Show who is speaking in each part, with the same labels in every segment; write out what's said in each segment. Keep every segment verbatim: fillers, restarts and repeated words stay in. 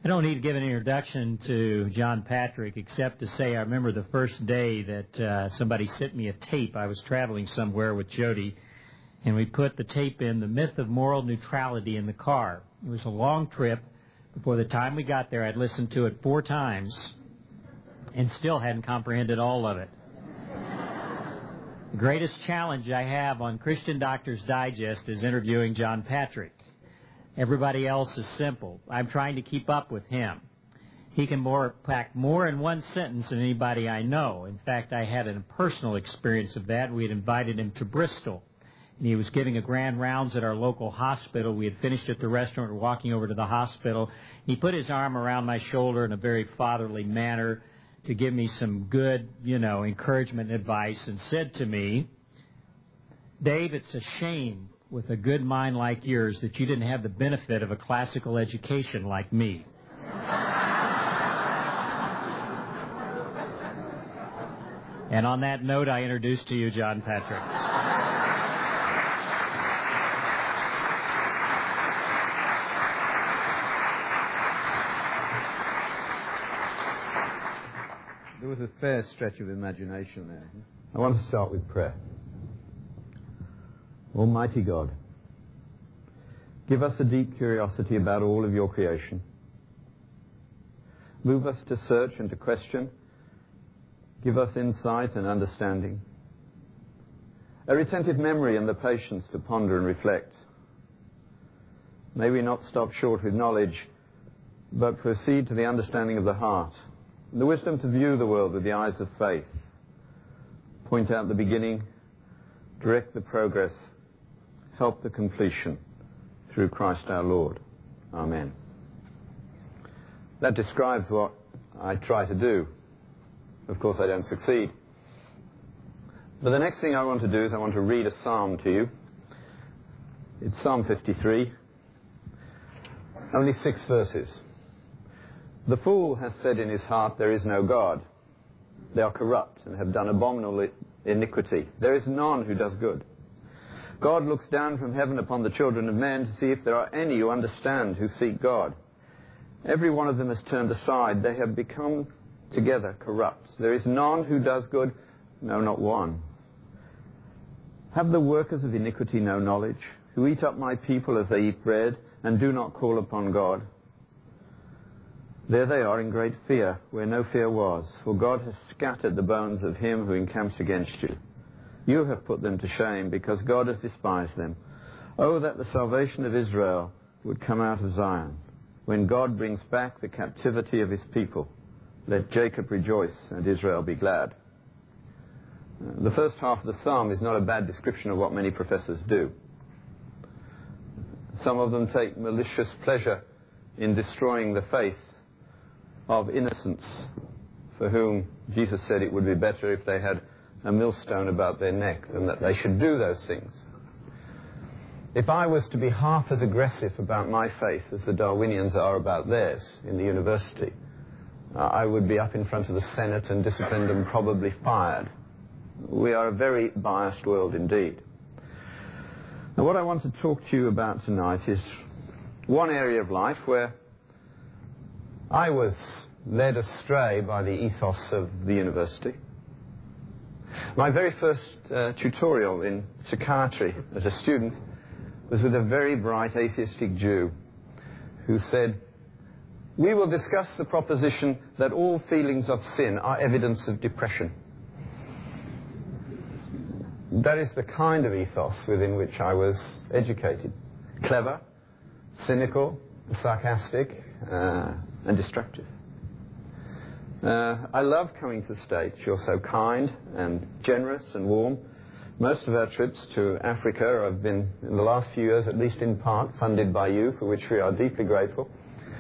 Speaker 1: I don't need to give an introduction to John Patrick except to say I remember the first day that uh, somebody sent me a tape. I was traveling somewhere with Jody, and we put the tape in, The Myth of Moral Neutrality, in the car. It was a long trip. Before the time we got there, I'd listened to it four times and still hadn't comprehended all of it. The greatest challenge I have on Christian Doctor's Digest is interviewing John Patrick. Everybody else is simple. I'm trying to keep up with him. He can more, pack more in one sentence than anybody I know. In fact, I had a personal experience of that. We had invited him to Bristol, and he was giving a grand rounds at our local hospital. We had finished at the restaurant, we were walking over to the hospital. He put his arm around my shoulder in a very fatherly manner to give me some good, you know, encouragement and advice, and said to me, "Dave, it's a shame with a good mind like yours that you didn't have the benefit of a classical education like me." And on that note, I introduce to you John Patrick.
Speaker 2: There was a fair stretch of imagination there. I want to start with prayer. Almighty God, give us a deep curiosity about all of your creation. Move us to search and to question. Give us insight and understanding. A retentive memory and the patience to ponder and reflect. May we not stop short with knowledge, but proceed to the understanding of the heart, and the wisdom to view the world with the eyes of faith. Point out the beginning, direct the progress, help the completion, through Christ our Lord. Amen. That describes what I try to do. Of course, I don't succeed. But the next thing I want to do is I want to read a psalm to you. It's Psalm fifty-three. Only six verses. The fool has said in his heart, there is no God. They are corrupt and have done abominable iniquity. There is none who does good. God looks down from heaven upon the children of men to see if there are any who understand, who seek God. Every one of them has turned aside. They have become together corrupt. There is none who does good, no, not one. Have the workers of iniquity no knowledge, who eat up my people as they eat bread, and do not call upon God? There they are in great fear, where no fear was, for God has scattered the bones of him who encamps against you. You have put them to shame, because God has despised them. Oh, that the salvation of Israel would come out of Zion. When God brings back the captivity of his people, let Jacob rejoice and Israel be glad. The first half of the psalm is not a bad description of what many professors do. Some of them take malicious pleasure in destroying the faith of innocents, for whom Jesus said it would be better if they had a millstone about their neck than that they should do those things. If I was to be half as aggressive about my faith as the Darwinians are about theirs in the university, uh, I would be up in front of the Senate and disciplined and probably fired. We are a very biased world indeed. Now, what I want to talk to you about tonight is one area of life where I was led astray by the ethos of the university. My very first uh, tutorial in psychiatry as a student was with a very bright atheistic Jew who said, "We will discuss the proposition that all feelings of sin are evidence of depression." That is the kind of ethos within which I was educated. Clever, cynical, sarcastic, uh, and destructive. Uh, I love coming to the States. You're so kind and generous and warm. Most of our trips to Africa have been, in the last few years, at least in part, funded by you, for which we are deeply grateful.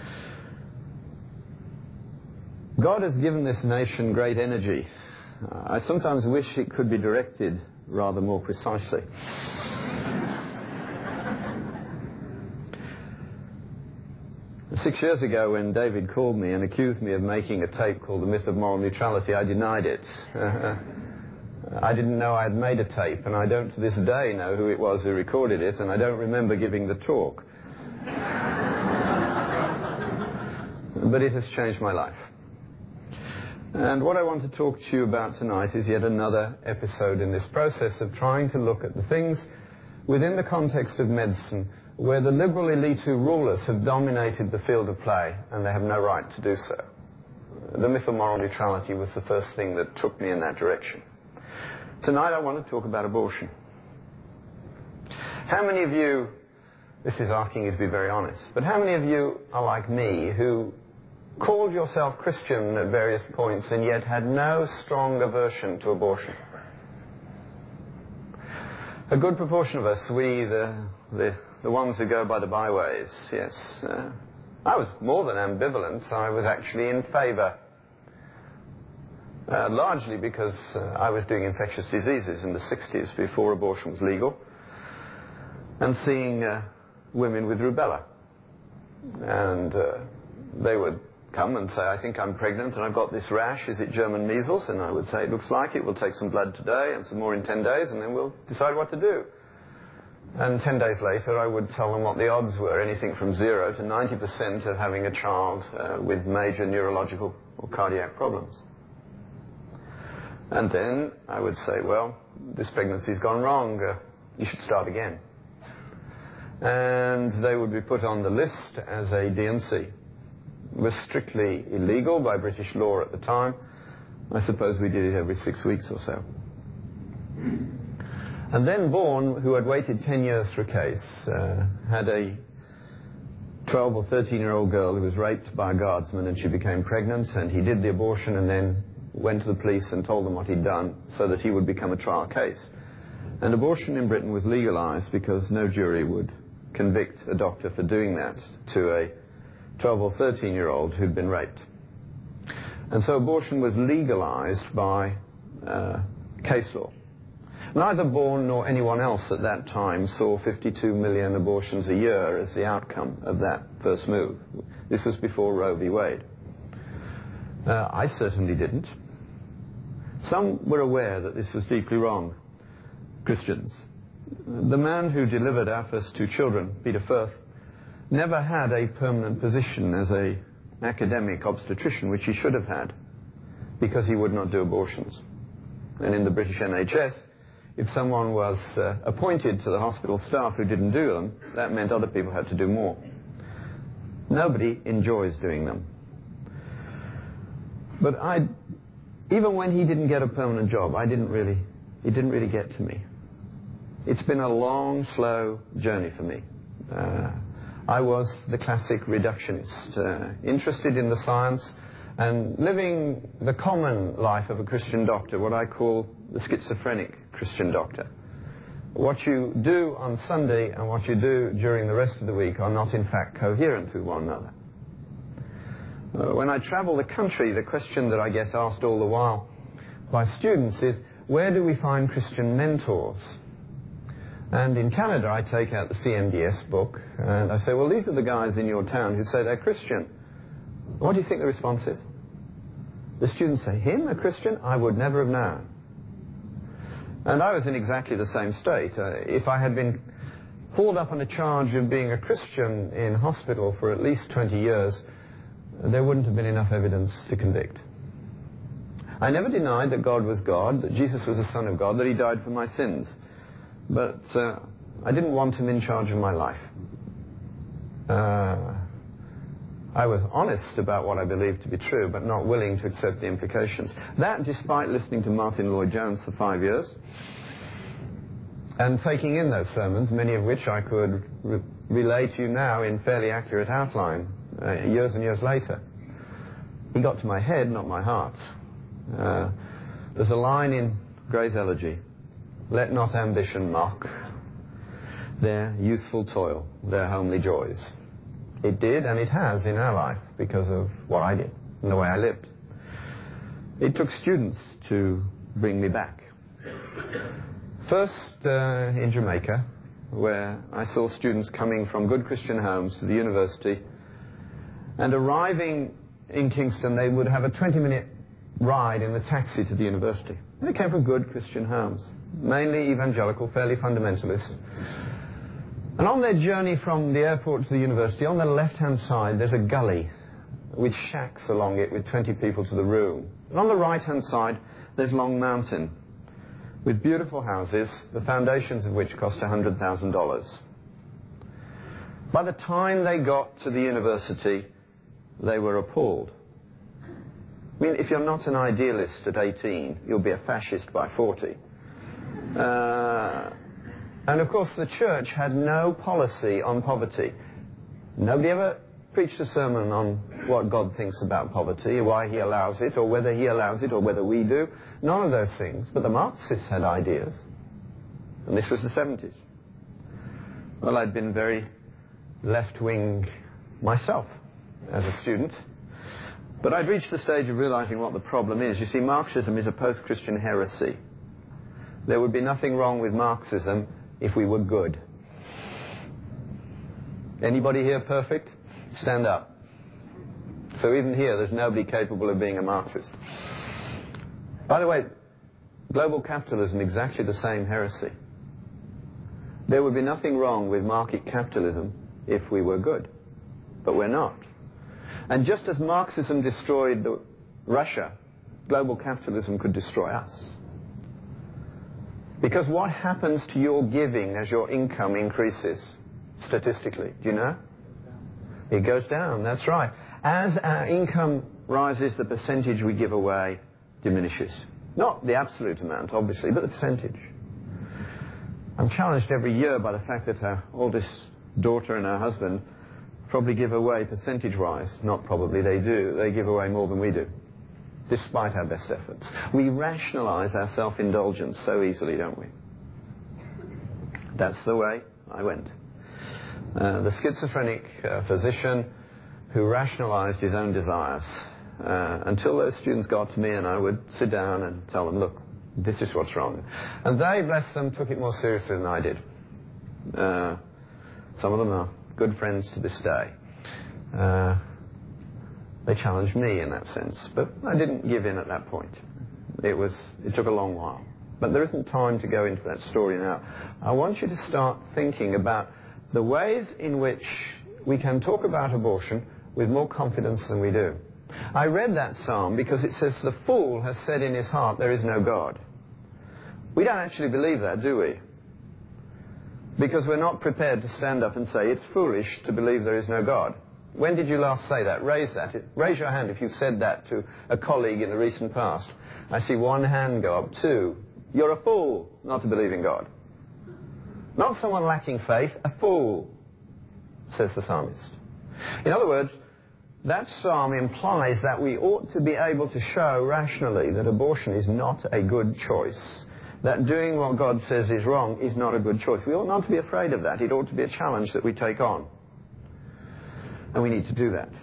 Speaker 2: God has given this nation great energy. Uh, I sometimes wish it could be directed rather more precisely. Six years ago, when David called me and accused me of making a tape called The Myth of Moral Neutrality, I denied it. Uh, I didn't know I had made a tape, and I don't to this day know who it was who recorded it, and I don't remember giving the talk. but it has changed my life. And what I want to talk to you about tonight is yet another episode in this process of trying to look at the things within the context of medicine where the liberal elite who rule us have dominated the field of play, and they have no right to do so. The myth of moral neutrality was the first thing that took me in that direction. Tonight I want to talk about abortion. How many of you, this is asking you to be very honest, but how many of you are like me who called yourself Christian at various points and yet had no strong aversion to abortion? A good proportion of us, we, the, the, the ones who go by the byways, yes. Uh, I was more than ambivalent. I was actually in favour. Uh, largely because uh, I was doing infectious diseases in the sixties before abortion was legal, and seeing uh, women with rubella. And uh, they would come and say, I think I'm pregnant and I've got this rash, is it German measles? And I would say, it looks like it, we'll take some blood today and some more in ten days and then we'll decide what to do. And ten days later I would tell them what the odds were, anything from zero to ninety percent of having a child uh, with major neurological or cardiac problems. And then I would say, well, this pregnancy's gone wrong, uh, you should start again. And they would be put on the list as a D and C. It was strictly illegal by British law at the time. I suppose we did it every six weeks or so. And then Vaughan, who had waited ten years for a case, uh, had a twelve or thirteen year old girl who was raped by a guardsman, and she became pregnant, and he did the abortion and then went to the police and told them what he'd done so that he would become a trial case. And abortion in Britain was legalised because no jury would convict a doctor for doing that to a twelve or thirteen year old who'd been raped. And so abortion was legalised by uh, case law. Neither Vaughan nor anyone else at that time saw fifty-two million abortions a year as the outcome of that first move. This was before Roe v. Wade. Uh, I certainly didn't. Some were aware that this was deeply wrong. Christians. The man who delivered our first two children, Peter Firth, never had a permanent position as an academic obstetrician, which he should have had, because he would not do abortions. And in the British N H S, if someone was uh, appointed to the hospital staff who didn't do them, that meant other people had to do more. Nobody enjoys doing them. But I, even when he didn't get a permanent job, I didn't really, it didn't really get to me. It's been a long, slow journey for me. Uh, I was the classic reductionist, uh, interested in the science and living the common life of a Christian doctor, what I call the schizophrenic Christian doctor. What you do on Sunday and what you do during the rest of the week are not in fact coherent with one another. Uh, when I travel the country, the question that I get asked all the while by students is, where do we find Christian mentors? And in Canada, I take out the C M D S book, and I say, well, these are the guys in your town who say they're Christian. What do you think the response is? The students say, him, a Christian? I would never have known. And I was in exactly the same state. Uh, if I had been hauled up on a charge of being a Christian in hospital for at least twenty years, there wouldn't have been enough evidence to convict. I never denied that God was God, that Jesus was the Son of God, that he died for my sins. But uh, I didn't want him in charge of my life. Uh, I was honest about what I believed to be true, but not willing to accept the implications. That, despite listening to Martin Lloyd-Jones for five years, and taking in those sermons, many of which I could re relay to you now in fairly accurate outline, uh, years and years later. He got to my head, not my heart. Uh, there's a line in Gray's Elegy, let not ambition mock their youthful toil, their homely joys. It did, and it has in our life because of what I did and the way I lived. It took students to bring me back. First uh, in Jamaica, where I saw students coming from good Christian homes to the university, and arriving in Kingston, they would have a twenty minute ride in the taxi to the university. They came from good Christian homes, mainly evangelical, fairly fundamentalist. And on their journey from the airport to the university, on the left-hand side, there's a gully with shacks along it with twenty people to the room. And on the right-hand side, there's Long Mountain, with beautiful houses, the foundations of which cost one hundred thousand dollars. By the time they got to the university, they were appalled. I mean, if you're not an idealist at eighteen, you'll be a fascist by forty. Uh, and of course, the church had no policy on poverty. Nobody ever preached a sermon on what God thinks about poverty, why he allows it, or whether he allows it, or whether we do. None of those things. But the Marxists had ideas. And this was the seventies. Well, I'd been very left-wing myself as a student. But I'd reached the stage of realizing what the problem is. You see, Marxism is a post-Christian heresy. There would be nothing wrong with Marxism if we were good. Anybody here perfect? Stand up. So even here, there's nobody capable of being a Marxist. By the way, global capitalism, exactly the same heresy. There would be nothing wrong with market capitalism if we were good. But we're not. And just as Marxism destroyed the, Russia, global capitalism could destroy us. Because what happens to your giving as your income increases, statistically? Do you know? It goes down, that's right. As our income rises, the percentage we give away diminishes. Not the absolute amount, obviously, but the percentage. I'm challenged every year by the fact that our oldest daughter and her husband probably give away percentage-wise. Not probably, they do. They give away more than we do, despite our best efforts. We rationalize our self-indulgence so easily, don't we? That's the way I went. Uh, the schizophrenic uh, physician who rationalized his own desires. Uh, until those students got to me, and I would sit down and tell them, look, this is what's wrong. And they, bless them, took it more seriously than I did. Uh, some of them are good friends to this day. Uh, they challenged me in that sense, but I didn't give in at that point. It was, it took a long while. But there isn't time to go into that story now. I want you to start thinking about the ways in which we can talk about abortion with more confidence than we do. I read that psalm because it says, the fool has said in his heart, there is no God. We don't actually believe that, do we? Because we're not prepared to stand up and say, it's foolish to believe there is no God. When did you last say that? Raise that. Raise your hand if you've said that to a colleague in the recent past. I see one hand go up. Two. You're a fool not to believe in God. Not someone lacking faith, a fool, says the psalmist. In other words, that psalm implies that we ought to be able to show rationally that abortion is not a good choice. That doing what God says is wrong is not a good choice. We ought not to be afraid of that. It ought to be a challenge that we take on. And we need to do that.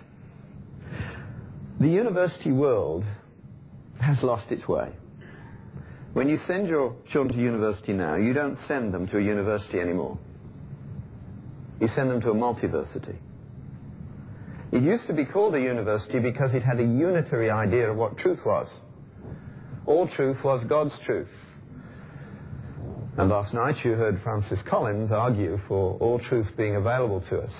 Speaker 2: The university world has lost its way. When you send your children to university now, you don't send them to a university anymore. You send them to a multiversity. It used to be called a university because it had a unitary idea of what truth was. All truth was God's truth. And last night you heard Francis Collins argue for all truth being available to us.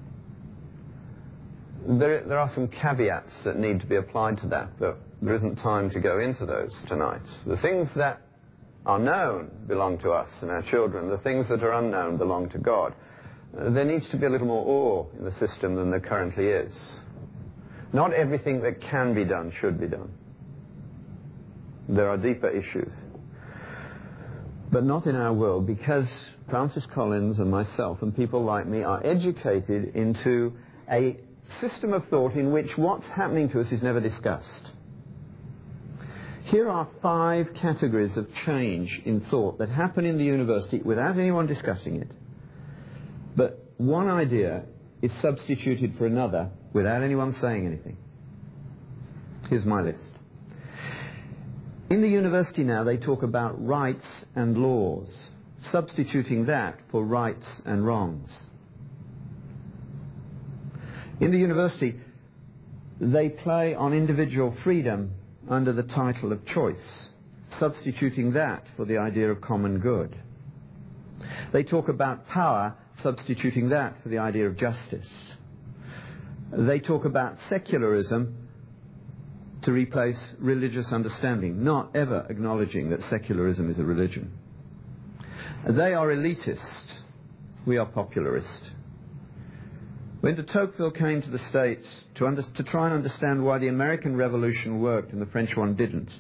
Speaker 2: There, there are some caveats that need to be applied to that, but there isn't time to go into those tonight. The things that are known belong to us and our children. The things that are unknown belong to God. Uh, there needs to be a little more awe in the system than there currently is. Not everything that can be done should be done. There are deeper issues. But not in our world, because Francis Collins and myself and people like me are educated into a system of thought in which what's happening to us is never discussed. Here are five categories of change in thought that happen in the university without anyone discussing it. But one idea is substituted for another without anyone saying anything. Here's my list. In the university now, they talk about rights and laws, substituting that for rights and wrongs. In the university, they play on individual freedom under the title of choice, substituting that for the idea of common good. They talk about power, substituting that for the idea of justice. They talk about secularism to replace religious understanding, not ever acknowledging that secularism is a religion. They are elitist. We are popularist. When de Tocqueville came to the States to, under, to try and understand why the American Revolution worked and the French one didn't,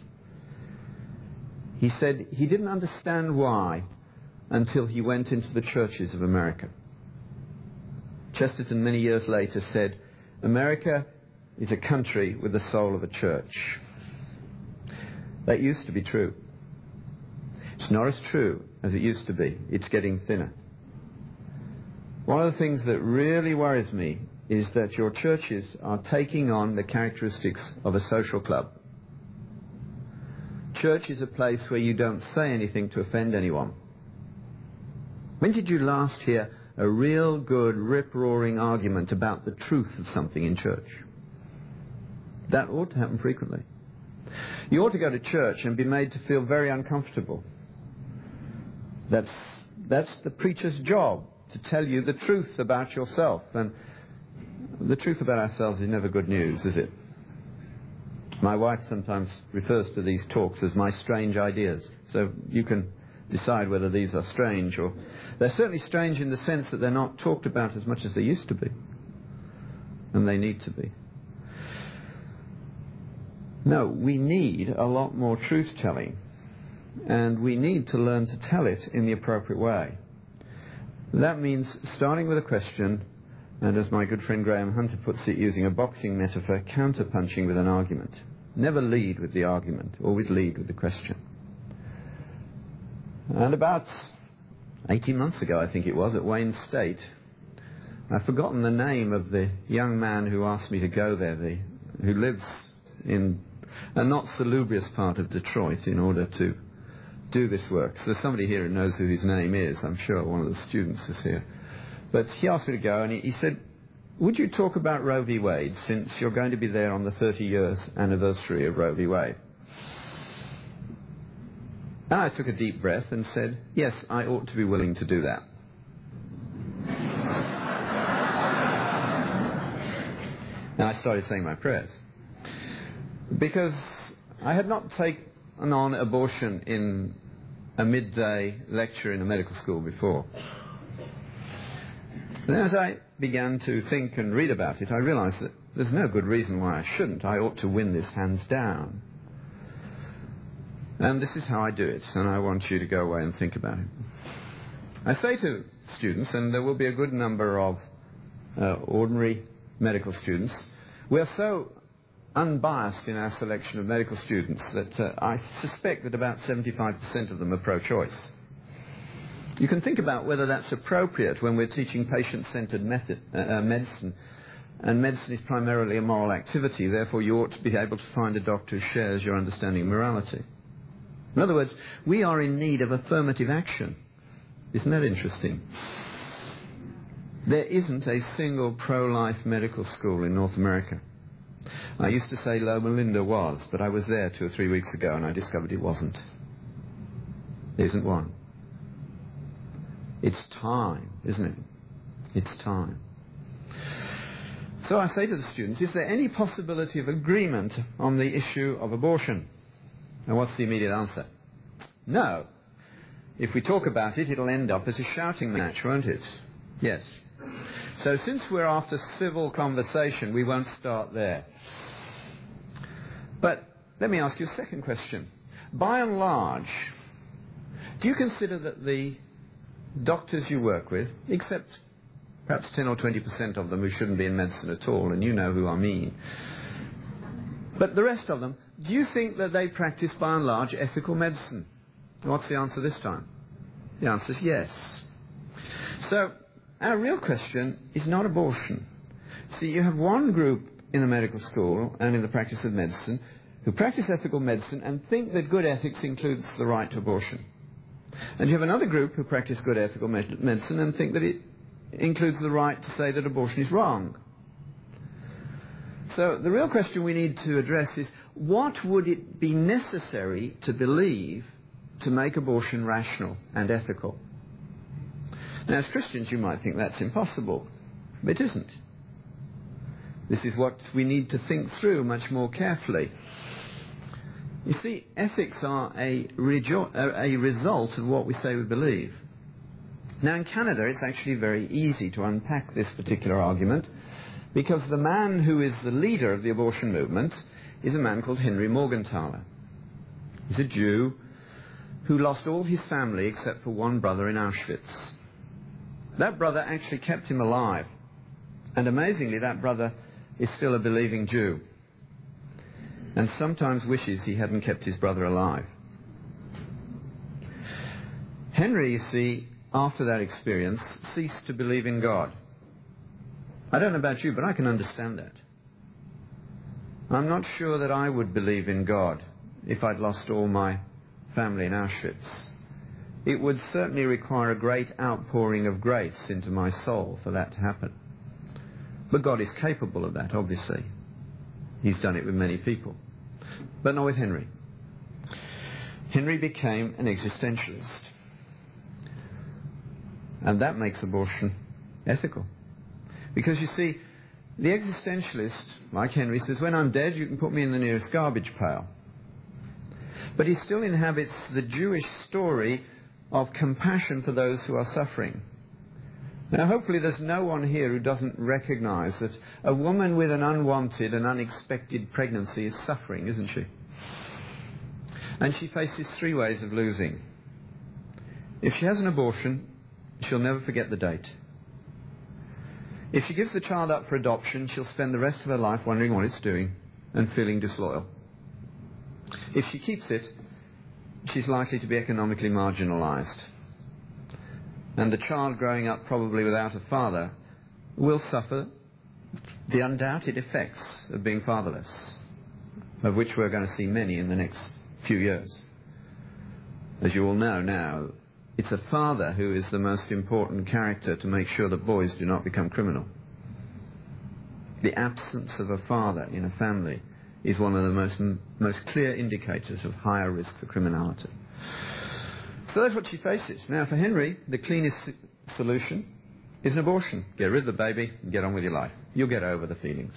Speaker 2: he said he didn't understand why until he went into the churches of America. Chesterton, many years later, said, America is a country with the soul of a church. That used to be true. It's not as true as it used to be. It's getting thinner. One of the things that really worries me is that your churches are taking on the characteristics of a social club. Church is a place where you don't say anything to offend anyone. When did you last hear a real good, rip-roaring argument about the truth of something in church? That ought to happen frequently. You ought to go to church and be made to feel very uncomfortable. That's, that's the preacher's job, to tell you the truth about yourself. And the truth about ourselves is never good news, is it? My wife sometimes refers to these talks as my strange ideas. So you can decide whether these are strange or... They're certainly strange in the sense that they're not talked about as much as they used to be. And they need to be. No, we need a lot more truth-telling. And we need to learn to tell it in the appropriate way. That means starting with a question, and as my good friend Graham Hunter puts it, using a boxing metaphor, counter-punching with an argument. Never lead with the argument, always lead with the question. And about eighteen months ago, I think it was, at Wayne State, I've forgotten the name of the young man who asked me to go there, the, who lives in a not salubrious part of Detroit in order to do this work. So there's somebody here who knows who his name is. I'm sure one of the students is here. But he asked me to go, and he, he said, would you talk about Roe v. Wade, since you're going to be there on the thirty years anniversary of Roe v. Wade? And I took a deep breath and said, yes, I ought to be willing to do that. And I started saying my prayers. Because I had not taken on abortion in a midday lecture in a medical school before. And as I began to think and read about it, I realized that there's no good reason why I shouldn't. I ought to win this hands down. And this is how I do it, and I want you to go away and think about it. I say to students, and there will be a good number of uh, ordinary medical students, we are so unbiased in our selection of medical students that uh, I suspect that about seventy-five percent of them are pro-choice. You can think about whether that's appropriate when we're teaching patient-centered method, uh, uh, medicine, and medicine is primarily a moral activity, therefore you ought to be able to find a doctor who shares your understanding of morality. In other words, we are in need of affirmative action. Isn't that interesting? There isn't a single pro-life medical school in North America. I used to say Loma Linda was, but I was there two or three weeks ago and I discovered it wasn't. There isn't one. It's time, isn't it? It's time. So I say to the students, is there any possibility of agreement on the issue of abortion? And what's the immediate answer? No. If we talk about it, it'll end up as a shouting match, won't it? Yes. So since we're after civil conversation, we won't start there. But let me ask you a second question. By and large, do you consider that the doctors you work with, except perhaps ten or twenty percent of them who shouldn't be in medicine at all, and you know who I mean, but the rest of them, do you think that they practice by and large ethical medicine? What's the answer this time? The answer is yes. So our real question is not abortion. See, you have one group in the medical school and in the practice of medicine who practice ethical medicine and think that good ethics includes the right to abortion. And you have another group who practice good ethical med- medicine and think that it includes the right to say that abortion is wrong. So the real question we need to address is, what would it be necessary to believe to make abortion rational and ethical? Now, as Christians, you might think that's impossible, but it isn't. This is what we need to think through much more carefully. You see, ethics are a, rejo- a result of what we say we believe. Now, in Canada, it's actually very easy to unpack this particular argument, because the man who is the leader of the abortion movement is a man called Henry Morgentaler. He's a Jew who lost all his family except for one brother in Auschwitz. That brother actually kept him alive. And amazingly, that brother is still a believing Jew, and sometimes wishes he hadn't kept his brother alive. Henry, you see, after that experience, ceased to believe in God. I don't know about you, but I can understand that. I'm not sure that I would believe in God if I'd lost all my family in Auschwitz. It would certainly require a great outpouring of grace into my soul for that to happen. But God is capable of that, obviously. He's done it with many people. But not with Henry. Henry became an existentialist. And that makes abortion ethical. Because you see, the existentialist, like Henry, says, when I'm dead, you can put me in the nearest garbage pail. But he still inhabits the Jewish story of compassion for those who are suffering. Now, hopefully there's no one here who doesn't recognize that a woman with an unwanted and unexpected pregnancy is suffering, isn't she? And she faces three ways of losing. If she has an abortion, she'll never forget the date. If she gives the child up for adoption, she'll spend the rest of her life wondering what it's doing and feeling disloyal. If she keeps it, she's likely to be economically marginalized. And the child growing up probably without a father will suffer the undoubted effects of being fatherless, of which we're going to see many in the next few years. As you all know now, it's a father who is the most important character to make sure that boys do not become criminal. The absence of a father in a family is one of the most, most clear indicators of higher risk for criminality. So that's what she faces. Now, for Henry, the cleanest solution is an abortion. Get rid of the baby and get on with your life. You'll get over the feelings.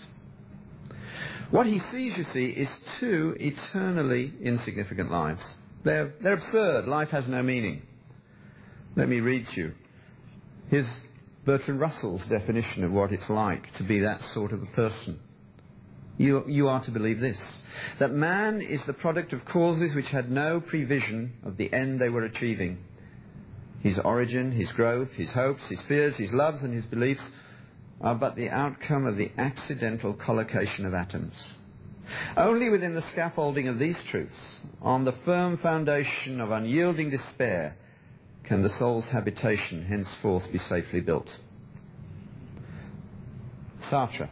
Speaker 2: What he sees, you see, is two eternally insignificant lives. They're, they're absurd. Life has no meaning. Let me read to you. Here's Bertrand Russell's definition of what it's like to be that sort of a person. You, you are to believe this, that man is the product of causes which had no prevision of the end they were achieving. His origin, his growth, his hopes, his fears, his loves and his beliefs are but the outcome of the accidental collocation of atoms. Only within the scaffolding of these truths, on the firm foundation of unyielding despair, can the soul's habitation henceforth be safely built. Sartre.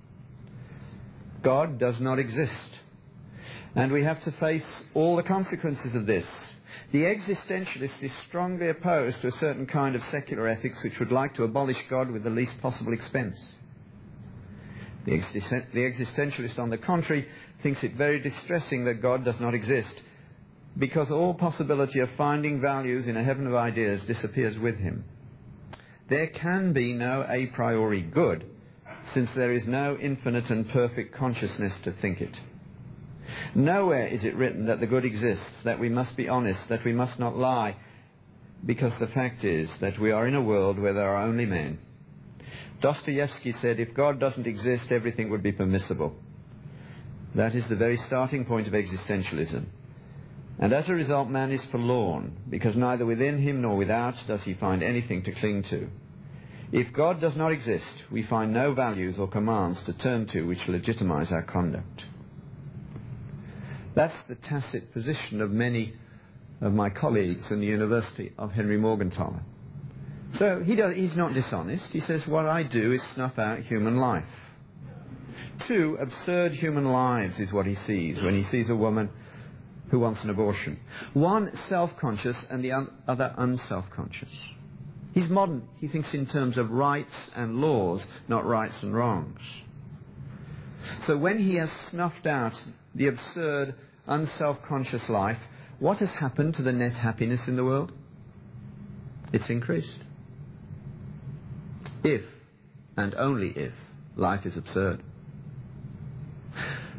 Speaker 2: God does not exist, and we have to face all the consequences of this. The existentialist is strongly opposed to a certain kind of secular ethics which would like to abolish God with the least possible expense. The, existen- the existentialist, on the contrary, thinks it very distressing that God does not exist, because all possibility of finding values in a heaven of ideas disappears with him. There can be no a priori good, since there is no infinite and perfect consciousness to think it. Nowhere is it written that the good exists, that we must be honest, that we must not lie, because the fact is that we are in a world where there are only men. Dostoevsky said, if God doesn't exist, everything would be permissible. That is the very starting point of existentialism. And as a result, man is forlorn, because neither within him nor without does he find anything to cling to. If God does not exist, we find no values or commands to turn to which legitimize our conduct. That's the tacit position of many of my colleagues in the University of Henry Morgentaler. So he does, he's not dishonest. He says, what I do is snuff out human life. Two absurd human lives is what he sees when he sees a woman who wants an abortion. One self-conscious and the un- other unself-conscious. He's modern. He thinks in terms of rights and laws, not rights and wrongs. So when he has snuffed out the absurd, unself-conscious life, what has happened to the net happiness in the world? It's increased. If, and only if, life is absurd.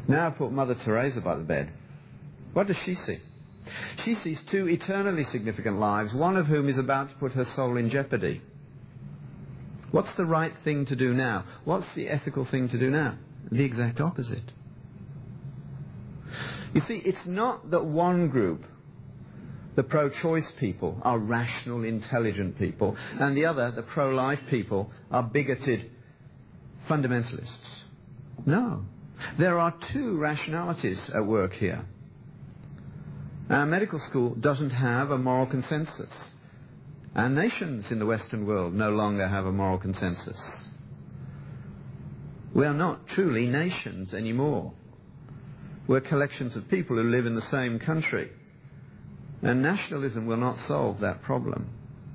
Speaker 2: Now put Mother Teresa by the bed. What does she see? She sees two eternally significant lives, one of whom is about to put her soul in jeopardy. What's the right thing to do now? What's the ethical thing to do now? The exact opposite. You see, it's not that one group, the pro-choice people, are rational, intelligent people, and the other, the pro-life people, are bigoted fundamentalists. No. There are two rationalities at work here. Our medical school doesn't have a moral consensus. Our nations in the Western world no longer have a moral consensus. We are not truly nations anymore. We're collections of people who live in the same country. And nationalism will not solve that problem.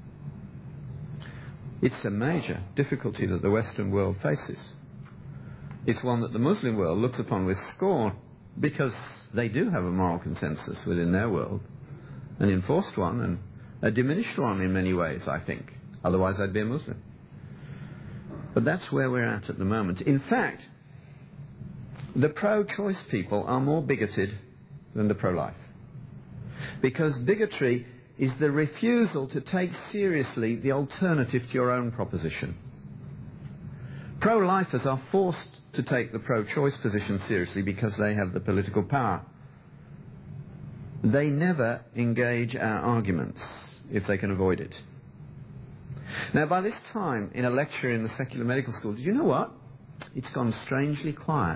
Speaker 2: It's a major difficulty that the Western world faces. It's one that the Muslim world looks upon with scorn because they do have a moral consensus within their world, an enforced one and a diminished one in many ways, I think. Otherwise I'd be a Muslim. But that's where we're at at the moment. In fact, the pro-choice people are more bigoted than the pro-life. Because bigotry is the refusal to take seriously the alternative to your own proposition. Pro-lifers are forced to take the pro-choice position seriously because they have the political power. They never engage our arguments if they can avoid it. Now, by this time, in a lecture in the secular medical school, did you know what? It's gone strangely quiet.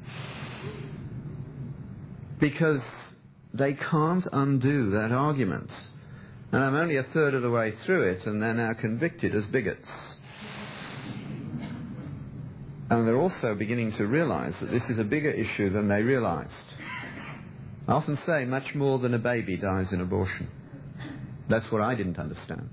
Speaker 2: Because they can't undo that argument. And I'm only a third of the way through it, and they're now convicted as bigots. And they're also beginning to realize that this is a bigger issue than they realized. I often say much more than a baby dies in abortion. That's what I didn't understand.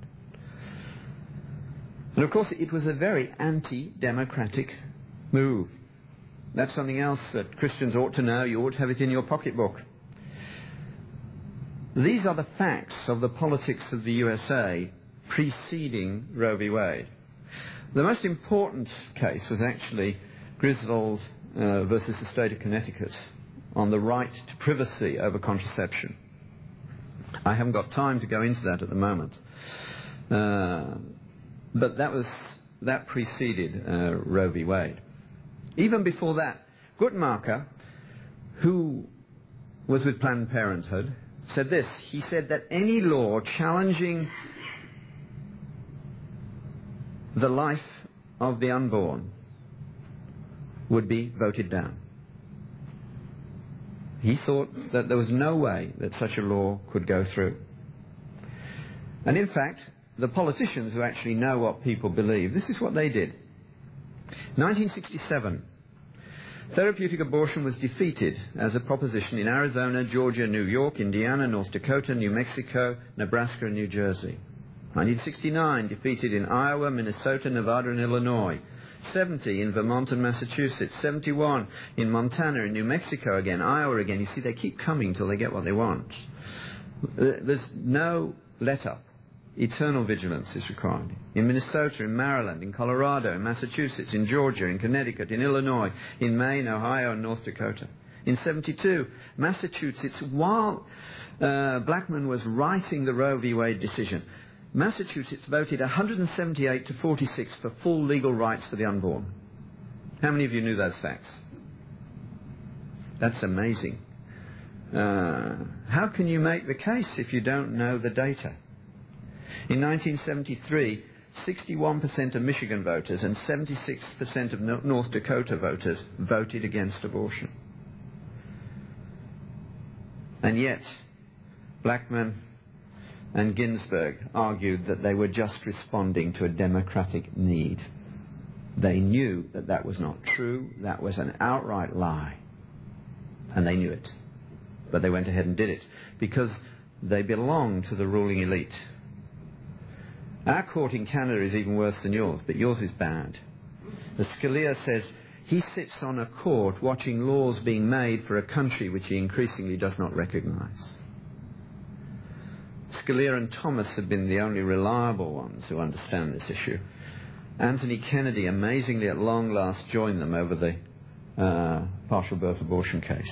Speaker 2: And of course, it was a very anti-democratic move. That's something else that Christians ought to know. You ought to have it in your pocketbook. These are the facts of the politics of the U S A preceding Roe v. Wade. The most important case was actually Griswold uh, versus the state of Connecticut on the right to privacy over contraception. I haven't got time to go into that at the moment. Uh, but that was that preceded uh, Roe v. Wade. Even before that, Guttmacher, who was with Planned Parenthood, said this. He said that any law challenging the life of the unborn would be voted down. He thought that there was no way that such a law could go through. And in fact, the politicians who actually know what people believe, this is what they did. nineteen sixty-seven, therapeutic abortion was defeated as a proposition in Arizona, Georgia, New York, Indiana, North Dakota, New Mexico, Nebraska, and New Jersey. nineteen sixty-nine, defeated in Iowa, Minnesota, Nevada, and Illinois. seventy in Vermont and Massachusetts. seventy-one in Montana and New Mexico again, Iowa again. You see, they keep coming till they get what they want. There's no let-up. Eternal vigilance is required. In Minnesota, in Maryland, in Colorado, in Massachusetts, in Georgia, in Connecticut, in Illinois, in Maine, Ohio, and North Dakota. In seventy-two, Massachusetts, while uh, Blackmun was writing the Roe v. Wade decision, Massachusetts voted one hundred seventy-eight to forty-six for full legal rights for the unborn. How many of you knew those facts? That's amazing. Uh, how can you make the case if you don't know the data? In nineteen seventy-three, sixty-one percent of Michigan voters and seventy-six percent of North Dakota voters voted against abortion. And yet, Blackmun and Ginsburg argued that they were just responding to a democratic need. They knew that that was not true. That was an outright lie. And they knew it. But they went ahead and did it because they belong to the ruling elite. Our court in Canada is even worse than yours, but yours is bad. As Scalia says, he sits on a court watching laws being made for a country which he increasingly does not recognize. Scalia and Thomas have been the only reliable ones who understand this issue. Anthony Kennedy, amazingly at long last, joined them over the uh, partial birth abortion case.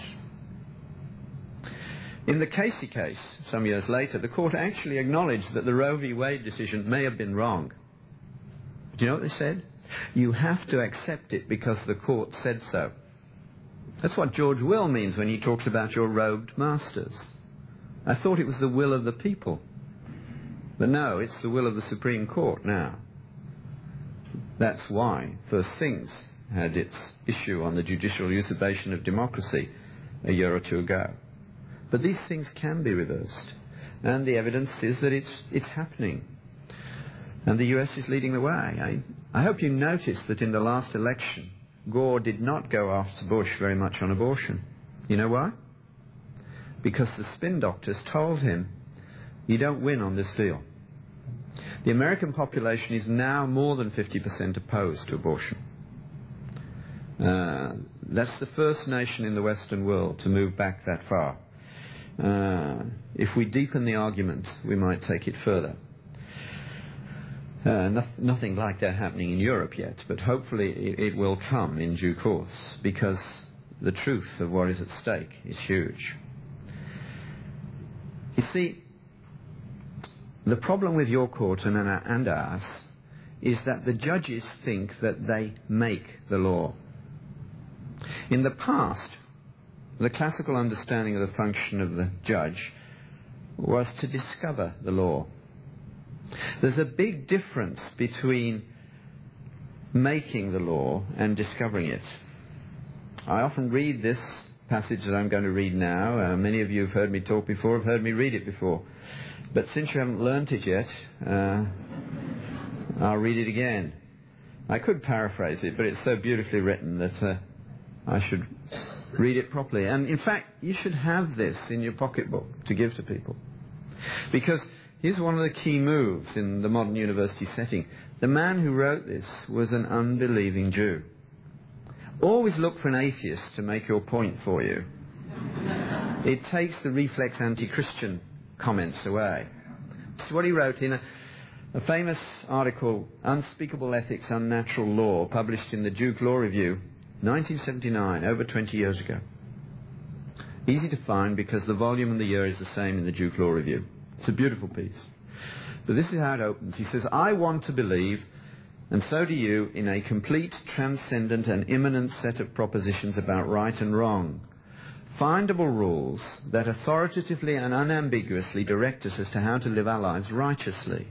Speaker 2: In the Casey case, some years later, the court actually acknowledged that the Roe v. Wade decision may have been wrong. Do you know what they said? You have to accept it because the court said so. That's what George Will means when he talks about your robed masters. I thought it was the will of the people. But no, it's the will of the Supreme Court now. That's why First Things had its issue on the judicial usurpation of democracy a year or two ago. But these things can be reversed. And the evidence is that it's, it's happening. And the U S is leading the way. I, I hope you noticed that in the last election, Gore did not go after Bush very much on abortion. You know why? Because the spin doctors told him, you don't win on this deal. The American population is now more than fifty percent opposed to abortion. Uh, that's the first nation in the Western world to move back that far. Uh, if we deepen the argument, we might take it further. Uh, no, nothing like that happening in Europe yet, but hopefully it, it will come in due course, because the truth of what is at stake is huge. You see, the problem with your court and, and ours is that the judges think that they make the law. In the past, the classical understanding of the function of the judge was to discover the law. There's a big difference between making the law and discovering it. I often read this passage that I'm going to read now. Uh, many of you have heard me talk before, have heard me read it before. But since you haven't learnt it yet, uh, I'll read it again. I could paraphrase it, but it's so beautifully written that uh, I should read it properly. And in fact, you should have this in your pocketbook to give to people. Because here's one of the key moves in the modern university setting. The man who wrote this was an unbelieving Jew. Always look for an atheist to make your point for you. It takes the reflex anti-Christian comments away. This is what he wrote in a, a famous article, Unspeakable Ethics, Unnatural Law, published in the Duke Law Review, nineteen seventy-nine, over twenty years ago. Easy to find because the volume and the year is the same in the Duke Law Review. It's a beautiful piece. But this is how it opens. He says, I want to believe, and so do you, in a complete, transcendent and immanent set of propositions about right and wrong. Findable rules that authoritatively and unambiguously direct us as to how to live our lives righteously.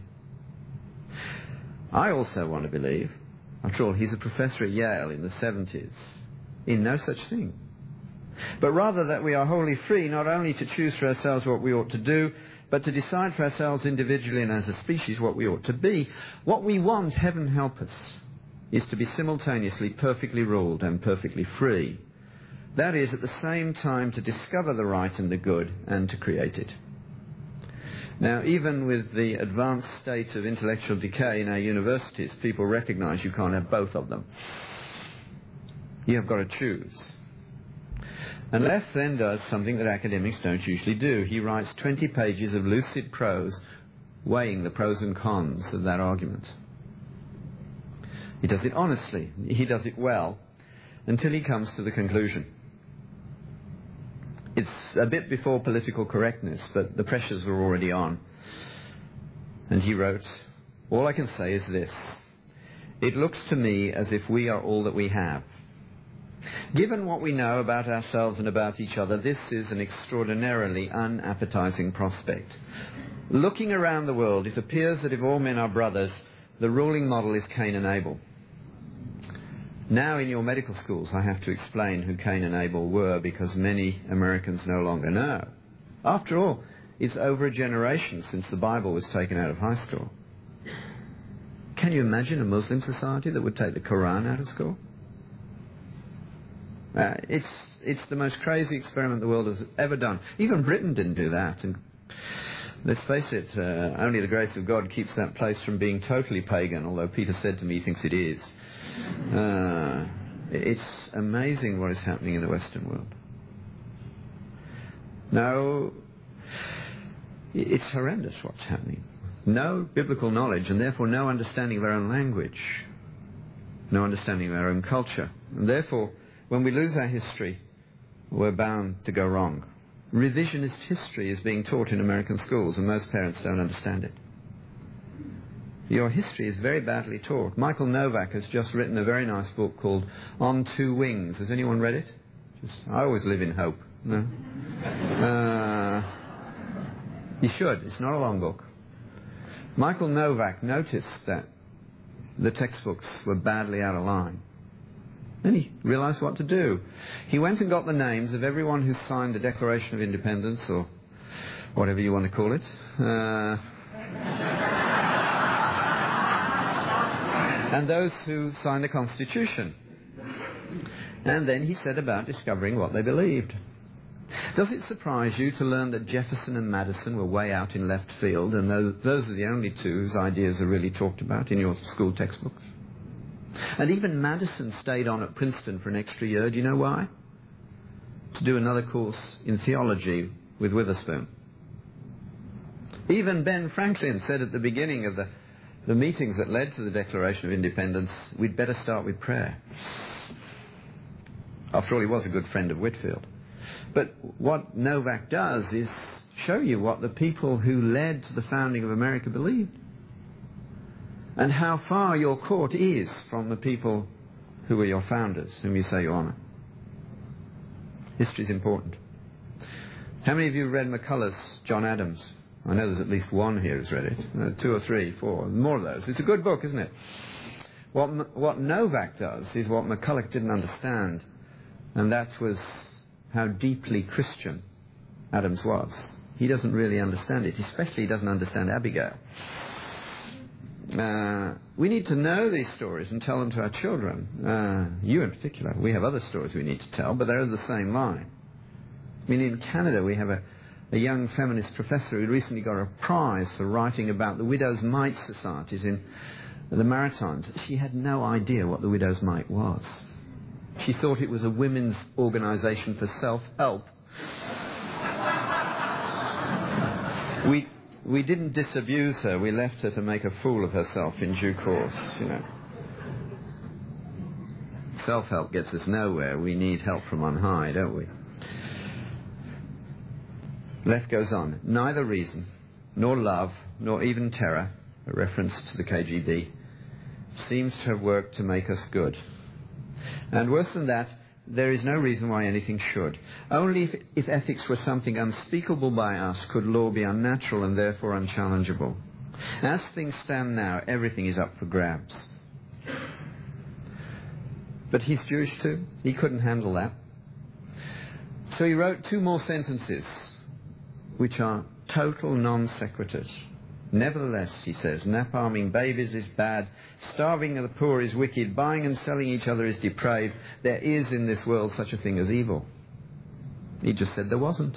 Speaker 2: I also want to believe, after all, he's a professor at Yale in the seventies, in no such thing. But rather that we are wholly free not only to choose for ourselves what we ought to do, but to decide for ourselves individually and as a species what we ought to be. What we want, heaven help us, is to be simultaneously perfectly ruled and perfectly free. That is, at the same time, to discover the right and the good and to create it. Now, even with the advanced state of intellectual decay in our universities, people recognize you can't have both of them. You have got to choose. And Leff then does something that academics don't usually do. He writes twenty pages of lucid prose, weighing the pros and cons of that argument. He does it honestly. He does it well, until he comes to the conclusion. It's a bit before political correctness, but the pressures were already on. And he wrote, all I can say is this. It looks to me as if we are all that we have. Given what we know about ourselves and about each other, this is an extraordinarily unappetizing prospect. Looking around the world, it appears that if all men are brothers, the ruling model is Cain and Abel. Now in your medical schools, I have to explain who Cain and Abel were because many Americans no longer know. After all, it's over a generation since the Bible was taken out of high school. Can you imagine a Muslim society that would take the Quran out of school? Uh, it's it's the most crazy experiment the world has ever done. Even Britain didn't do that. And let's face it, uh, only the grace of God keeps that place from being totally pagan, although Peter said to me he thinks it is. Uh, it's amazing what is happening in the Western world. No, it's horrendous what's happening. No biblical knowledge and therefore no understanding of our own language. No understanding of our own culture. And therefore, when we lose our history, we're bound to go wrong. Revisionist history is being taught in American schools, and most parents don't understand it. Your history is very badly taught. Michael Novak has just written a very nice book called On Two Wings. Has anyone read it? Just, I always live in hope. No? Uh, you should. It's not a long book. Michael Novak noticed that the textbooks were badly out of line. Then he realized what to do. He went and got the names of everyone who signed the Declaration of Independence, or whatever you want to call it. Uh, and those who signed the Constitution. And then he set about discovering what they believed. Does it surprise you to learn that Jefferson and Madison were way out in left field, and those, those are the only two whose ideas are really talked about in your school textbooks? And even Madison stayed on at Princeton for an extra year. Do you know why? To do another course in theology with Witherspoon. Even Ben Franklin said at the beginning of the, the meetings that led to the Declaration of Independence, we'd better start with prayer. After all, he was a good friend of Whitefield. But what Novak does is show you what the people who led to the founding of America believed, and how far your court is from the people who were your founders, whom you say you honour. History is important. How many of you read McCullough's John Adams? I know there's at least one here who's read it. Uh, two or three, four, more of those. It's a good book, isn't it? What, what Novak does is what McCullough didn't understand, and that was how deeply Christian Adams was. He doesn't really understand it, especially he doesn't understand Abigail. Uh, we need to know these stories and tell them to our children. Uh, you in particular. We have other stories we need to tell, but they're of the same line. I mean, in Canada we have a, a young feminist professor who recently got a prize for writing about the Widows' Mite societies in the Maritimes. She had no idea what the Widows' Mite was. She thought it was a women's organisation for self-help. we we didn't disabuse her. We left her to make a fool of herself in due course, you know. Self-help gets us nowhere. We need help from on high, don't we? Left goes on. Neither reason, nor love, nor even terror, a reference to the K G B, seems to have worked to make us good. And worse than that, there is no reason why anything should. Only if, if ethics were something unspeakable by us could law be unnatural and therefore unchallengeable. As things stand now, everything is up for grabs. But he's Jewish too. He couldn't handle that. So he wrote two more sentences, which are total non sequiturs. Nevertheless, he says, napalming babies is bad, starving the poor is wicked, buying and selling each other is depraved. There is in this world such a thing as evil. He just said there wasn't.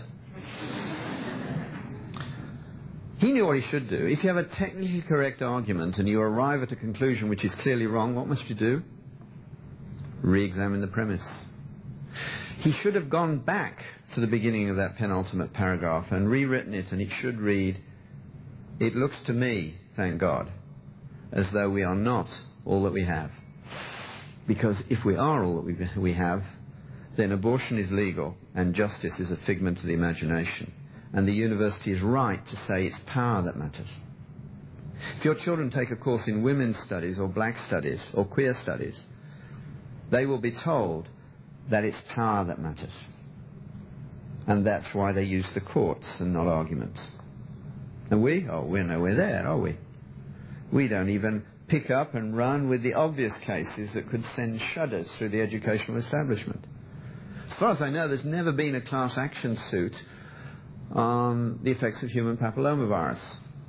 Speaker 2: He knew what he should do. If you have a technically correct argument and you arrive at a conclusion which is clearly wrong, what must you do? Re-examine the premise. He should have gone back to the beginning of that penultimate paragraph and rewritten it, and it should read, it looks to me, thank God, as though we are not all that we have. Because if we are all that we have, then abortion is legal and justice is a figment of the imagination. And the university is right to say it's power that matters. If your children take a course in women's studies or black studies or queer studies, they will be told that it's power that matters. And that's why they use the courts and not arguments. And we? Oh, we're nowhere there, are we? We don't even pick up and run with the obvious cases that could send shudders through the educational establishment. As far as I know, there's never been a class action suit on the effects of human papillomavirus,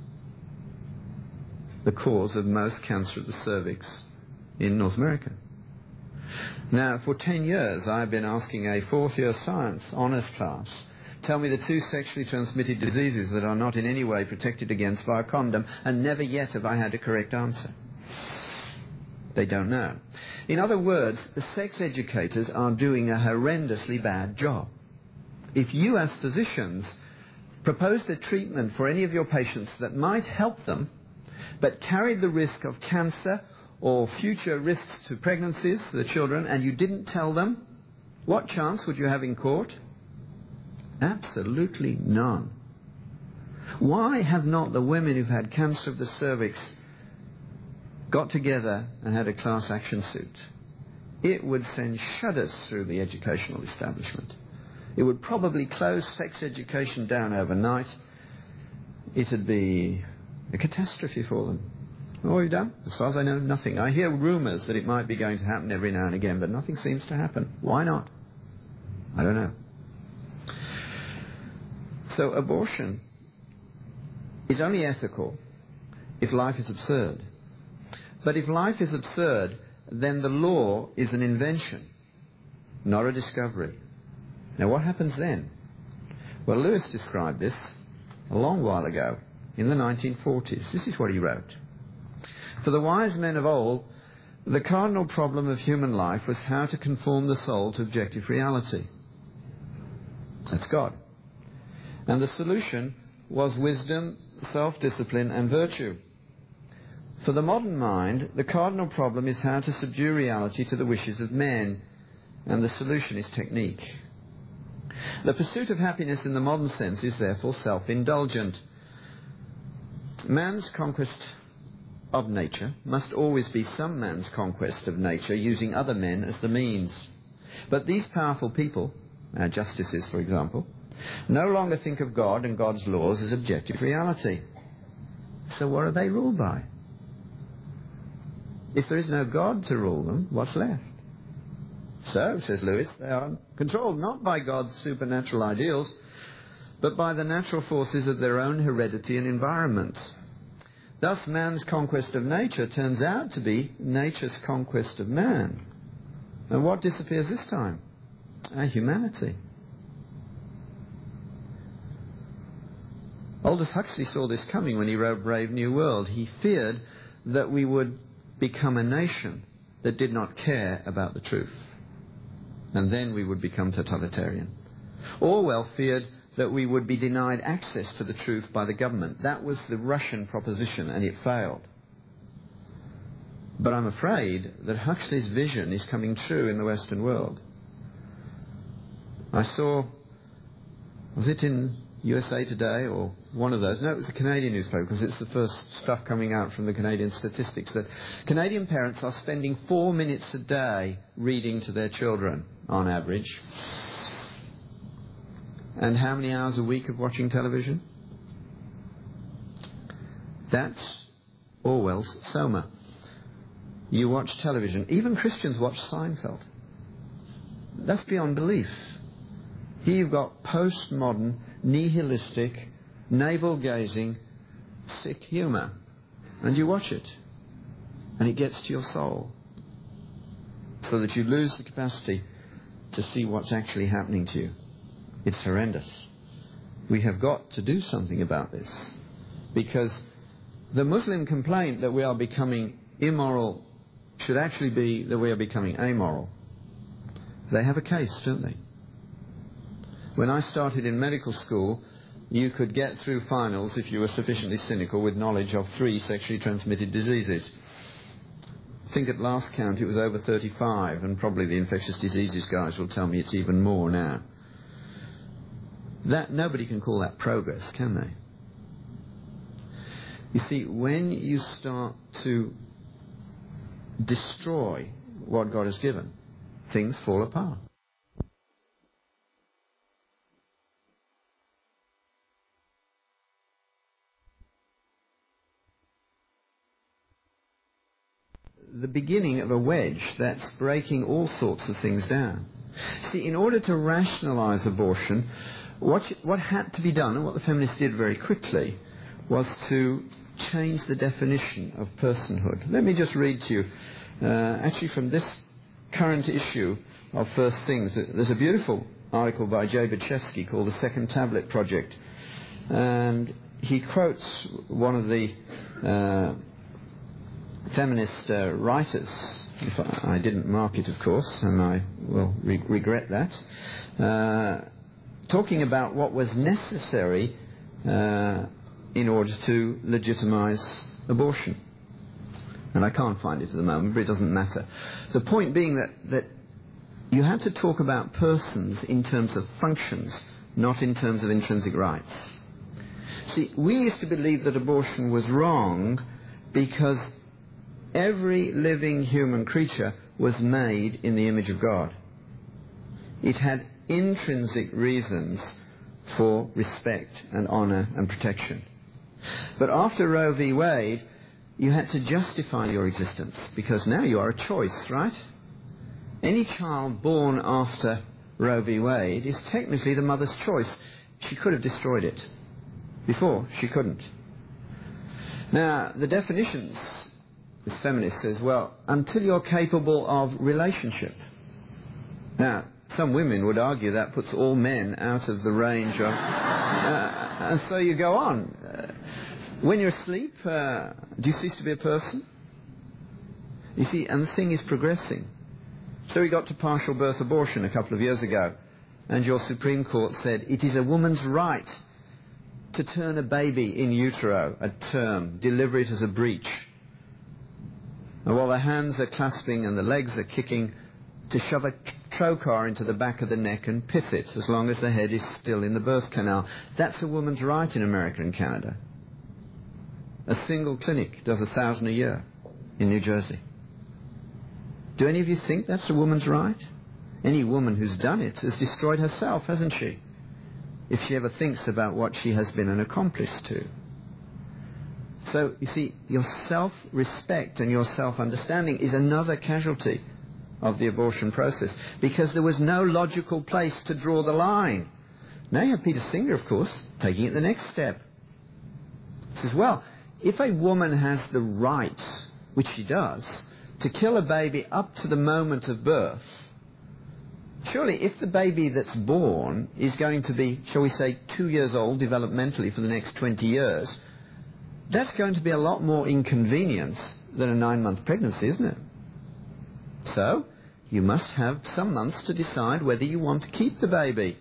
Speaker 2: the cause of most cancer of the cervix in North America. Now, for ten years, I've been asking a fourth-year science honours class, tell me the two sexually transmitted diseases that are not in any way protected against by a condom, and never yet have I had a correct answer. They don't know. In other words, the sex educators are doing a horrendously bad job. If you as physicians proposed a treatment for any of your patients that might help them, but carried the risk of cancer or future risks to pregnancies for the children, and you didn't tell them, What chance would you have in court? Absolutely none. Why have not the women who've had cancer of the cervix got together and had a class action suit? It would send shudders through the educational establishment. It would probably close sex education down overnight. It would be a catastrophe for them. What have you done? As far as I know, nothing. I hear rumours that it might be going to happen every now and again, but nothing seems to happen. Why not? I don't know. So abortion is only ethical if life is absurd. But if life is absurd, then the law is an invention, not a discovery. Now what happens then? Well, Lewis described this a long while ago, in the nineteen forties. This is what he wrote. For the wise men of old, the cardinal problem of human life was how to conform the soul to objective reality. That's God. And the solution was wisdom, self-discipline and virtue. For the modern mind, the cardinal problem is how to subdue reality to the wishes of men, and the solution is technique. The pursuit of happiness in the modern sense is therefore self-indulgent. Man's conquest of nature must always be some man's conquest of nature, using other men as the means. But these powerful people, our justices for example, no longer think of God and God's laws as objective reality. So what are they ruled by? If there is no God to rule them, what's left? So, says Lewis, they are controlled not by God's supernatural ideals, but by the natural forces of their own heredity and environment. Thus, man's conquest of nature turns out to be nature's conquest of man. And what disappears this time? Our humanity. Aldous Huxley saw this coming when he wrote Brave New World. He feared that we would become a nation that did not care about the truth. And then we would become totalitarian. Orwell feared that we would be denied access to the truth by the government. That was the Russian proposition, and it failed. But I'm afraid that Huxley's vision is coming true in the Western world. I saw, was it in U S A Today or one of those? No, it was a Canadian newspaper, because it's the first stuff coming out from the Canadian statistics, that Canadian parents are spending four minutes a day reading to their children, on average. And how many hours a week of watching television? That's Orwell's Soma. You watch television. Even Christians watch Seinfeld. That's beyond belief. Here you've got postmodern, nihilistic, navel-gazing, sick humour. And you watch it. And it gets to your soul. So that you lose the capacity to see what's actually happening to you. It's horrendous. We have got to do something about this. Because the Muslim complaint that we are becoming immoral should actually be that we are becoming amoral. They have a case, don't they? When I started in medical school, you could get through finals if you were sufficiently cynical with knowledge of three sexually transmitted diseases. I think at last count it was over thirty-five, and probably the infectious diseases guys will tell me it's even more now. That, nobody can call that progress, can they? You see, when you start to destroy what God has given, things fall apart. The beginning of a wedge that's breaking all sorts of things down. See, in order to rationalize abortion, what, what had to be done, and what the feminists did very quickly, was to change the definition of personhood. Let me just read to you, uh, actually from this current issue of First Things. There's a beautiful article by Jay Berchevsky called The Second Tablet Project. And he quotes one of the uh, feminist uh, writers. If I, I didn't mark it, of course, and I will re- regret that. Uh, talking about what was necessary uh, in order to legitimize abortion. And I can't find it at the moment, but it doesn't matter. The point being that, that you had to talk about persons in terms of functions, not in terms of intrinsic rights. See, we used to believe that abortion was wrong because every living human creature was made in the image of God. It had intrinsic reasons for respect and honour and protection. But after Roe v. Wade, you had to justify your existence, because now you are a choice, right? Any child born after Roe v. Wade is technically the mother's choice. She could have destroyed it. Before, she couldn't. Now, the definitions, this feminist says, well, until you're capable of relationship. Now, some women would argue that puts all men out of the range of... Uh, and so you go on. Uh, when you're asleep, uh, do you cease to be a person? You see, and the thing is progressing. So we got to partial birth abortion a couple of years ago, and your Supreme Court said it is a woman's right to turn a baby in utero at term, deliver it as a breech. And while the hands are clasping and the legs are kicking, to shove a trocar into the back of the neck and pith it as long as the head is still in the birth canal. That's a woman's right in America and Canada. A single clinic does a thousand a year in New Jersey. Do any of you think that's a woman's right? Any woman who's done it has destroyed herself, hasn't she? If she ever thinks about what she has been an accomplice to. So, you see, your self-respect and your self-understanding is another casualty of the abortion process, because there was no logical place to draw the line. Now you have Peter Singer, of course, taking it the next step. He says, well, if a woman has the right, which she does, to kill a baby up to the moment of birth, surely if the baby that's born is going to be, shall we say, two years old developmentally for the next twenty years, that's going to be a lot more inconvenient than a nine-month pregnancy, isn't it? So, you must have some months to decide whether you want to keep the baby.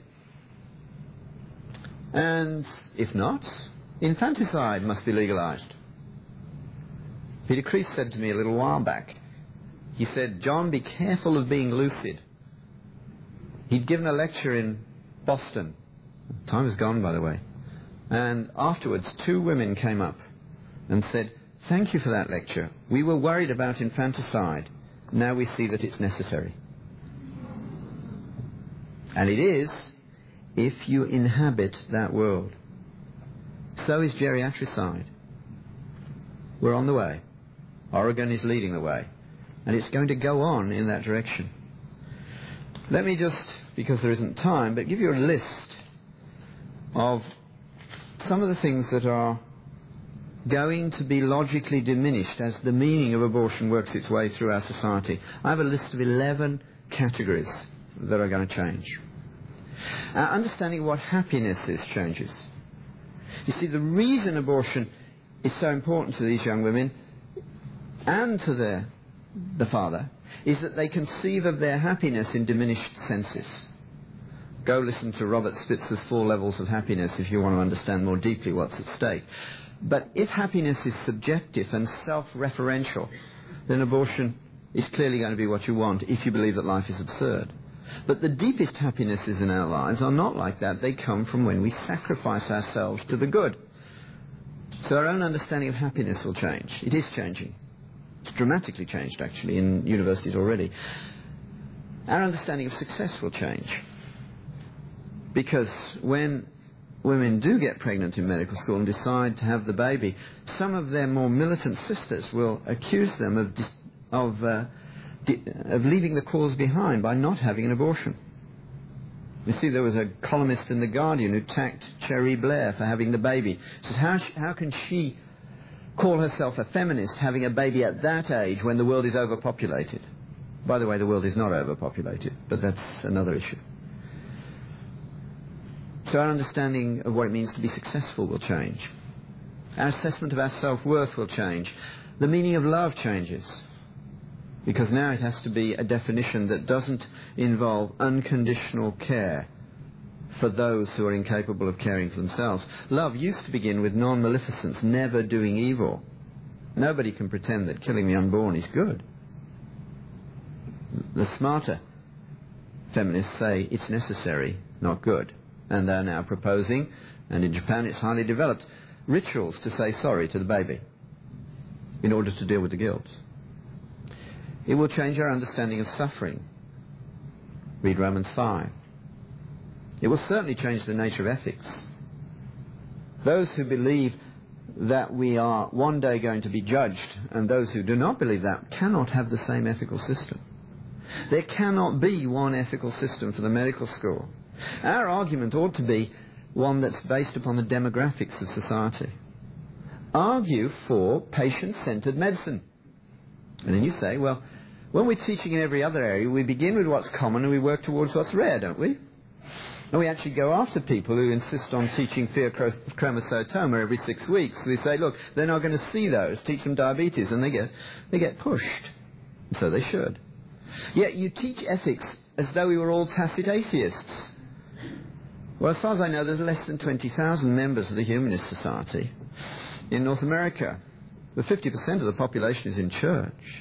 Speaker 2: And if not, infanticide must be legalized. Peter Kreeft said to me a little while back, he said, John, be careful of being lucid. He'd given a lecture in Boston. Time is gone, by the way. And afterwards, two women came up and said, thank you for that lecture. We were worried about infanticide. Now we see that it's necessary. And it is, if you inhabit that world. So is geriatricide. We're on the way. Oregon is leading the way. And it's going to go on in that direction. Let me just, because there isn't time, but give you a list of some of the things that are going to be logically diminished as the meaning of abortion works its way through our society. I have a list of eleven categories that are going to change. Our understanding of what happiness is changes. You see, the reason abortion is so important to these young women and to their, the father is that they conceive of their happiness in diminished senses. Go listen to Robert Spitzer's Four Levels of Happiness if you want to understand more deeply what's at stake. But if happiness is subjective and self-referential, then abortion is clearly going to be what you want if you believe that life is absurd. But the deepest happinesses in our lives are not like that. They come from when we sacrifice ourselves to the good. So our own understanding of happiness will change. It is changing. It's dramatically changed, actually, in universities already. Our understanding of success will change. Because when women do get pregnant in medical school and decide to have the baby, some of their more militant sisters will accuse them of dis- of, uh, di- of leaving the cause behind by not having an abortion. You see, there was a columnist in The Guardian who attacked Cherie Blair for having the baby. He says, how, sh- how can she call herself a feminist having a baby at that age when the world is overpopulated? By the way, the world is not overpopulated, but that's another issue. So our understanding of what it means to be successful will change. Our assessment of our self-worth will change. The meaning of love changes. Because now it has to be a definition that doesn't involve unconditional care for those who are incapable of caring for themselves. Love used to begin with non-maleficence, never doing evil. Nobody can pretend that killing the unborn is good. The smarter feminists say it's necessary, not good. And they're now proposing, and in Japan it's highly developed, rituals to say sorry to the baby in order to deal with the guilt. It will change our understanding of suffering. Read Romans five. It will certainly change the nature of ethics. Those who believe that we are one day going to be judged, and those who do not believe that, cannot have the same ethical system. There cannot be one ethical system for the medical school. Our argument ought to be one that's based upon the demographics of society. Argue for patient-centered medicine. And then you say, well, when we're teaching in every other area, we begin with what's common and we work towards what's rare, don't we? And we actually go after people who insist on teaching pheochromocytoma every six weeks. We say, look, they're not going to see those. Teach them diabetes, and they get they get pushed. And so they should. Yet you teach ethics as though we were all tacit atheists. Well, as far as I know, there's less than twenty thousand members of the Humanist Society in North America. The fifty percent of the population is in church.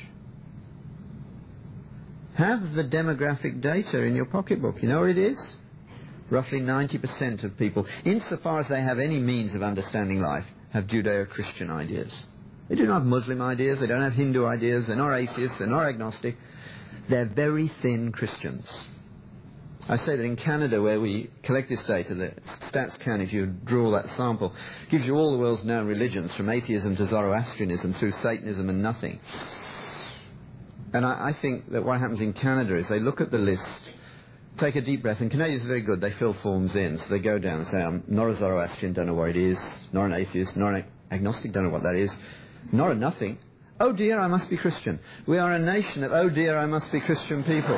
Speaker 2: Have the demographic data in your pocketbook. You know where it is? Roughly ninety percent of people, insofar as they have any means of understanding life, have Judeo-Christian ideas. They do not have Muslim ideas, they don't have Hindu ideas, they're not atheists, they're not agnostic. They're very thin Christians. I say that in Canada, where we collect this data, the StatsCan, if you draw that sample, gives you all the world's known religions, from atheism to Zoroastrianism through Satanism and nothing. And I, I think that what happens in Canada is they look at the list, take a deep breath, and Canadians are very good. They fill forms in. So they go down and say, I'm not a Zoroastrian, don't know what it is, not an atheist, not an agnostic, don't know what that is, not a nothing. Oh dear, I must be Christian. We are a nation of, oh dear, I must be Christian people.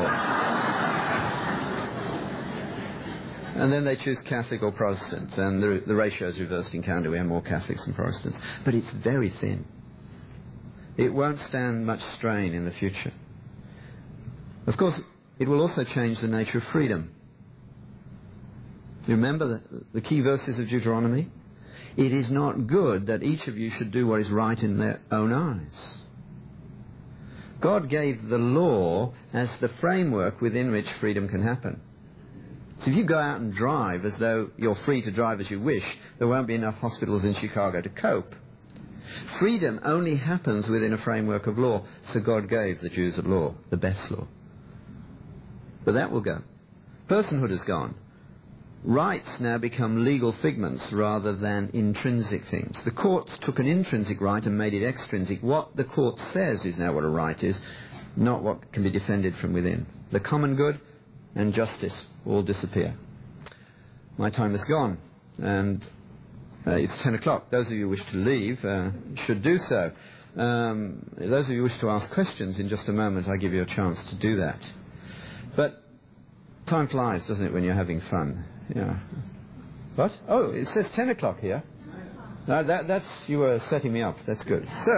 Speaker 2: And then they choose Catholic or Protestant, and the, the ratio is reversed in Canada. We have more Catholics than Protestants. But it's very thin. It won't stand much strain in the future. Of course, it will also change the nature of freedom. You remember the, the key verses of Deuteronomy? It is not good that each of you should do what is right in their own eyes. God gave the law as the framework within which freedom can happen. So if you go out and drive as though you're free to drive as you wish, there won't be enough hospitals in Chicago to cope. Freedom only happens within a framework of law. So God gave the Jews a law, the best law. But that will go. Personhood is gone. Rights now become legal figments rather than intrinsic things. The courts took an intrinsic right and made it extrinsic. What the court says is now what a right is, not what can be defended from within. The common good and justice all disappear. My time is gone, and uh, it's ten o'clock. Those of you who wish to leave uh, should do so. Um, those of you who wish to ask questions, in just a moment I'll give you a chance to do that. But time flies, doesn't it, when you're having fun? Yeah. What? Oh, it says ten o'clock here. No, that, that's, you were setting me up. That's good. So,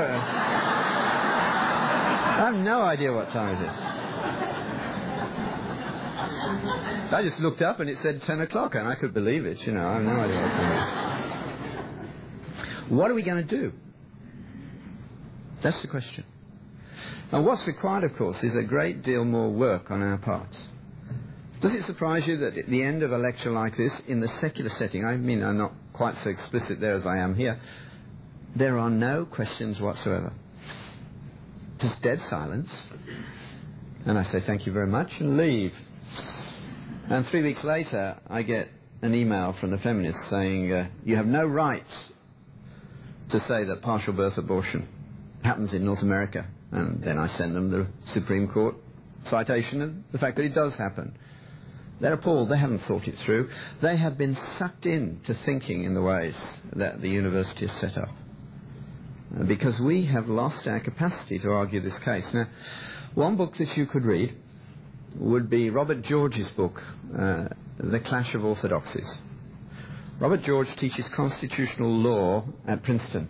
Speaker 2: I have no idea what time it is. I just looked up and it said ten o'clock, and I could believe it, you know. I have no idea what time it is. What are we going to do? That's the question. And what's required, of course, is a great deal more work on our part. Does it surprise you that at the end of a lecture like this, in the secular setting, I mean, I'm not quite so explicit there as I am here, there are no questions whatsoever. Just dead silence. And I say thank you very much and leave. And three weeks later, I get an email from the feminists saying, uh, you have no right to say that partial birth abortion happens in North America. And then I send them the Supreme Court citation of the fact that it does happen. They're appalled. They haven't thought it through. They have been sucked into thinking in the ways that the university is set up. Uh, because we have lost our capacity to argue this case. Now, one book that you could read would be Robert George's book, uh, The Clash of Orthodoxies. Robert George teaches constitutional law at Princeton.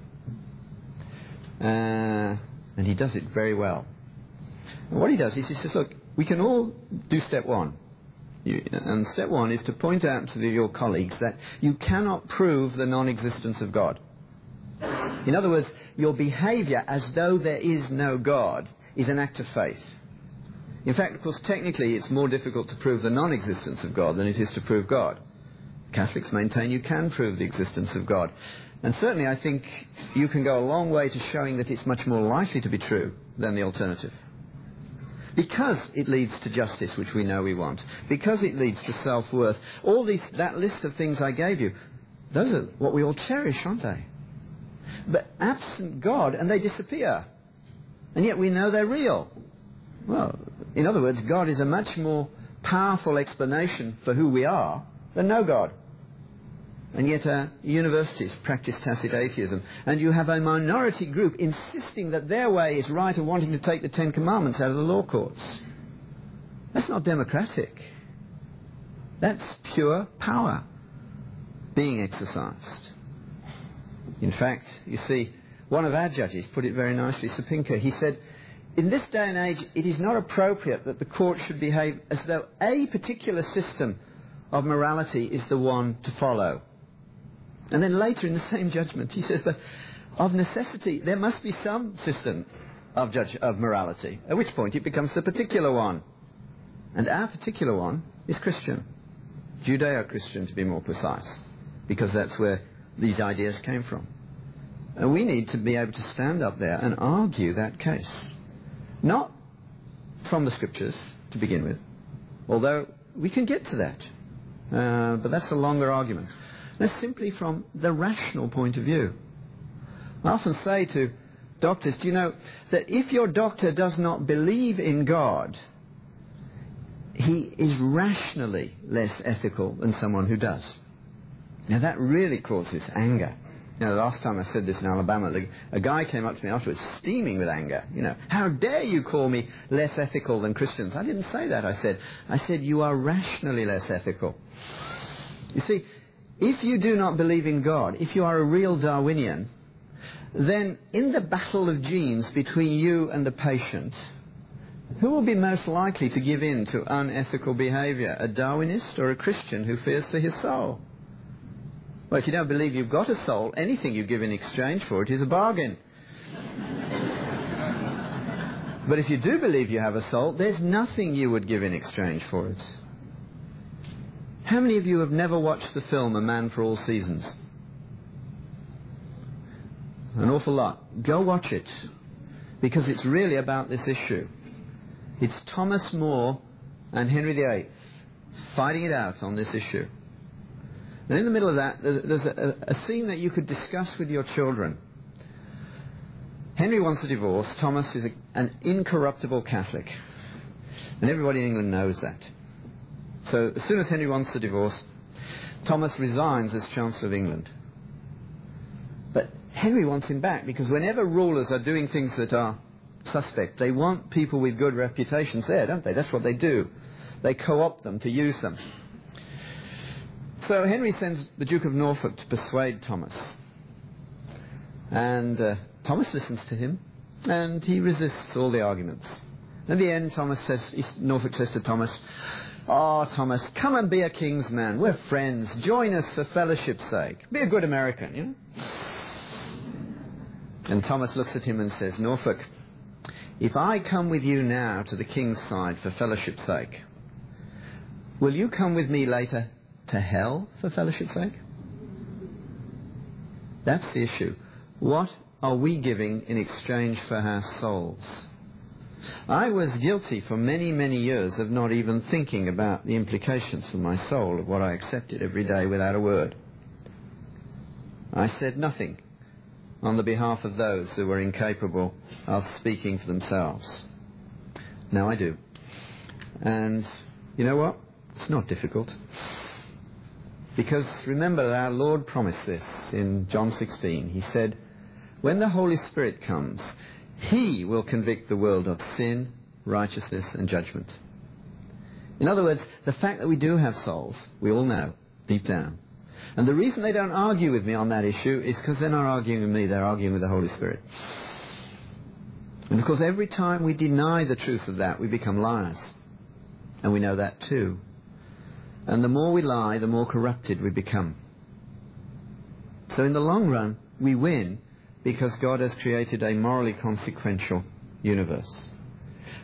Speaker 2: Uh, and he does it very well. And what he does is he says, look, we can all do step one. You, and step one is to point out to the, your colleagues that you cannot prove the non-existence of God. In other words, your behavior as though there is no God is an act of faith. In fact, of course, technically it's more difficult to prove the non-existence of God than it is to prove God. Catholics maintain you can prove the existence of God. And certainly I think you can go a long way to showing that it's much more likely to be true than the alternative. Because it leads to justice, which we know we want. Because it leads to self-worth. All these, that list of things I gave you, those are what we all cherish, aren't they? But absent God, and they disappear. And yet we know they're real. Well, in other words, God is a much more powerful explanation for who we are than no God. And yet uh, universities practice tacit atheism. And you have a minority group insisting that their way is right and wanting to take the Ten Commandments out of the law courts. That's not democratic. That's pure power being exercised. In fact, you see, one of our judges put it very nicely, Sapinka. He said, in this day and age, it is not appropriate that the court should behave as though a particular system of morality is the one to follow. And then later in the same judgment, he says that of necessity, there must be some system of, judge, of morality, at which point it becomes the particular one. And our particular one is Christian. Judeo-Christian, to be more precise, because that's where these ideas came from. And we need to be able to stand up there and argue that case. Not from the Scriptures, to begin with, although we can get to that. Uh, but that's a longer argument. That's simply from the rational point of view. I often say to doctors, do you know that if your doctor does not believe in God, he is rationally less ethical than someone who does. Now that really causes anger. You know, the last time I said this in Alabama, a guy came up to me afterwards steaming with anger. You know, how dare you call me less ethical than Christians? I didn't say that. I said, I said you are rationally less ethical. You see, if you do not believe in God, if you are a real Darwinian, then in the battle of genes between you and the patient, who will be most likely to give in to unethical behavior, a Darwinist or a Christian who fears for his soul? Well, if you don't believe you've got a soul, anything you give in exchange for it is a bargain. But if you do believe you have a soul, there's nothing you would give in exchange for it. How many of you have never watched the film A Man for All Seasons? An awful lot. Go watch it, because it's really about this issue. It's Thomas More and Henry the Eighth fighting it out on this issue. And in the middle of that, there's a, a scene that you could discuss with your children. Henry wants a divorce. Thomas is a, an incorruptible Catholic. And everybody in England knows that. So as soon as Henry wants a divorce, Thomas resigns as Chancellor of England. But Henry wants him back, because whenever rulers are doing things that are suspect, they want people with good reputations there, don't they? That's what they do. They co-opt them to use them. So Henry sends the Duke of Norfolk to persuade Thomas. And uh, Thomas listens to him, and he resists all the arguments. In the end, Thomas says, Norfolk says to Thomas, "Oh, Thomas, come and be a king's man. We're friends. Join us for fellowship's sake. Be a good American, you know." And Thomas looks at him and says, "Norfolk, if I come with you now to the king's side for fellowship's sake, will you come with me later to hell for fellowship's sake?" That's the issue. What are we giving in exchange for our souls? I was guilty for many, many years of not even thinking about the implications for my soul of what I accepted every day without a word. I said nothing on the behalf of those who were incapable of speaking for themselves. Now I do. And you know what? It's not difficult. Because remember that our Lord promised this in John sixteen. He said, when the Holy Spirit comes, He will convict the world of sin, righteousness and judgment. In other words, the fact that we do have souls, we all know, deep down. And the reason they don't argue with me on that issue is because they're not arguing with me, they're arguing with the Holy Spirit. And of course, every time we deny the truth of that, we become liars. And we know that too. And the more we lie, the more corrupted we become. So in the long run, we win because God has created a morally consequential universe.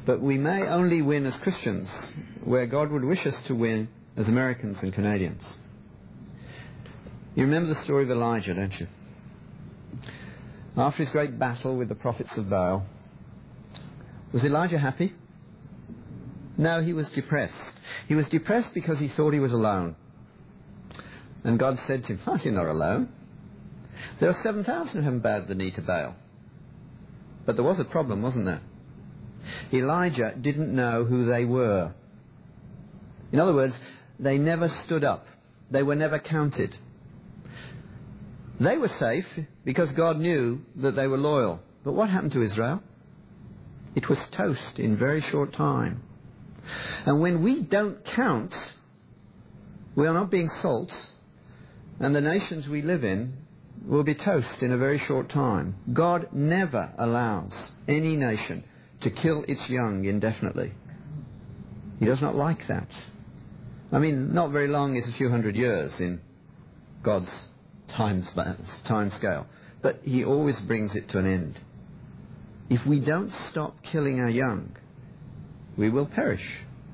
Speaker 2: But we may only win as Christians where God would wish us to win as Americans and Canadians. You remember the story of Elijah, don't you? After his great battle with the prophets of Baal, was Elijah happy? No, he was depressed. He was depressed because he thought he was alone. And God said to him, oh, you're not alone. There are seven thousand who haven't bowed the knee to Baal. But there was a problem, wasn't there? Elijah didn't know who they were. In other words, they never stood up. They were never counted. They were safe because God knew that they were loyal. But what happened to Israel? It was toast in very short time. And when we don't count, we are not being salt, and the nations we live in will be toast in a very short time. God never allows any nation to kill its young indefinitely. He does not like that. I mean, not very long is a few hundred years in God's time, time scale, but he always brings it to an end. If we don't stop killing our young, we will perish.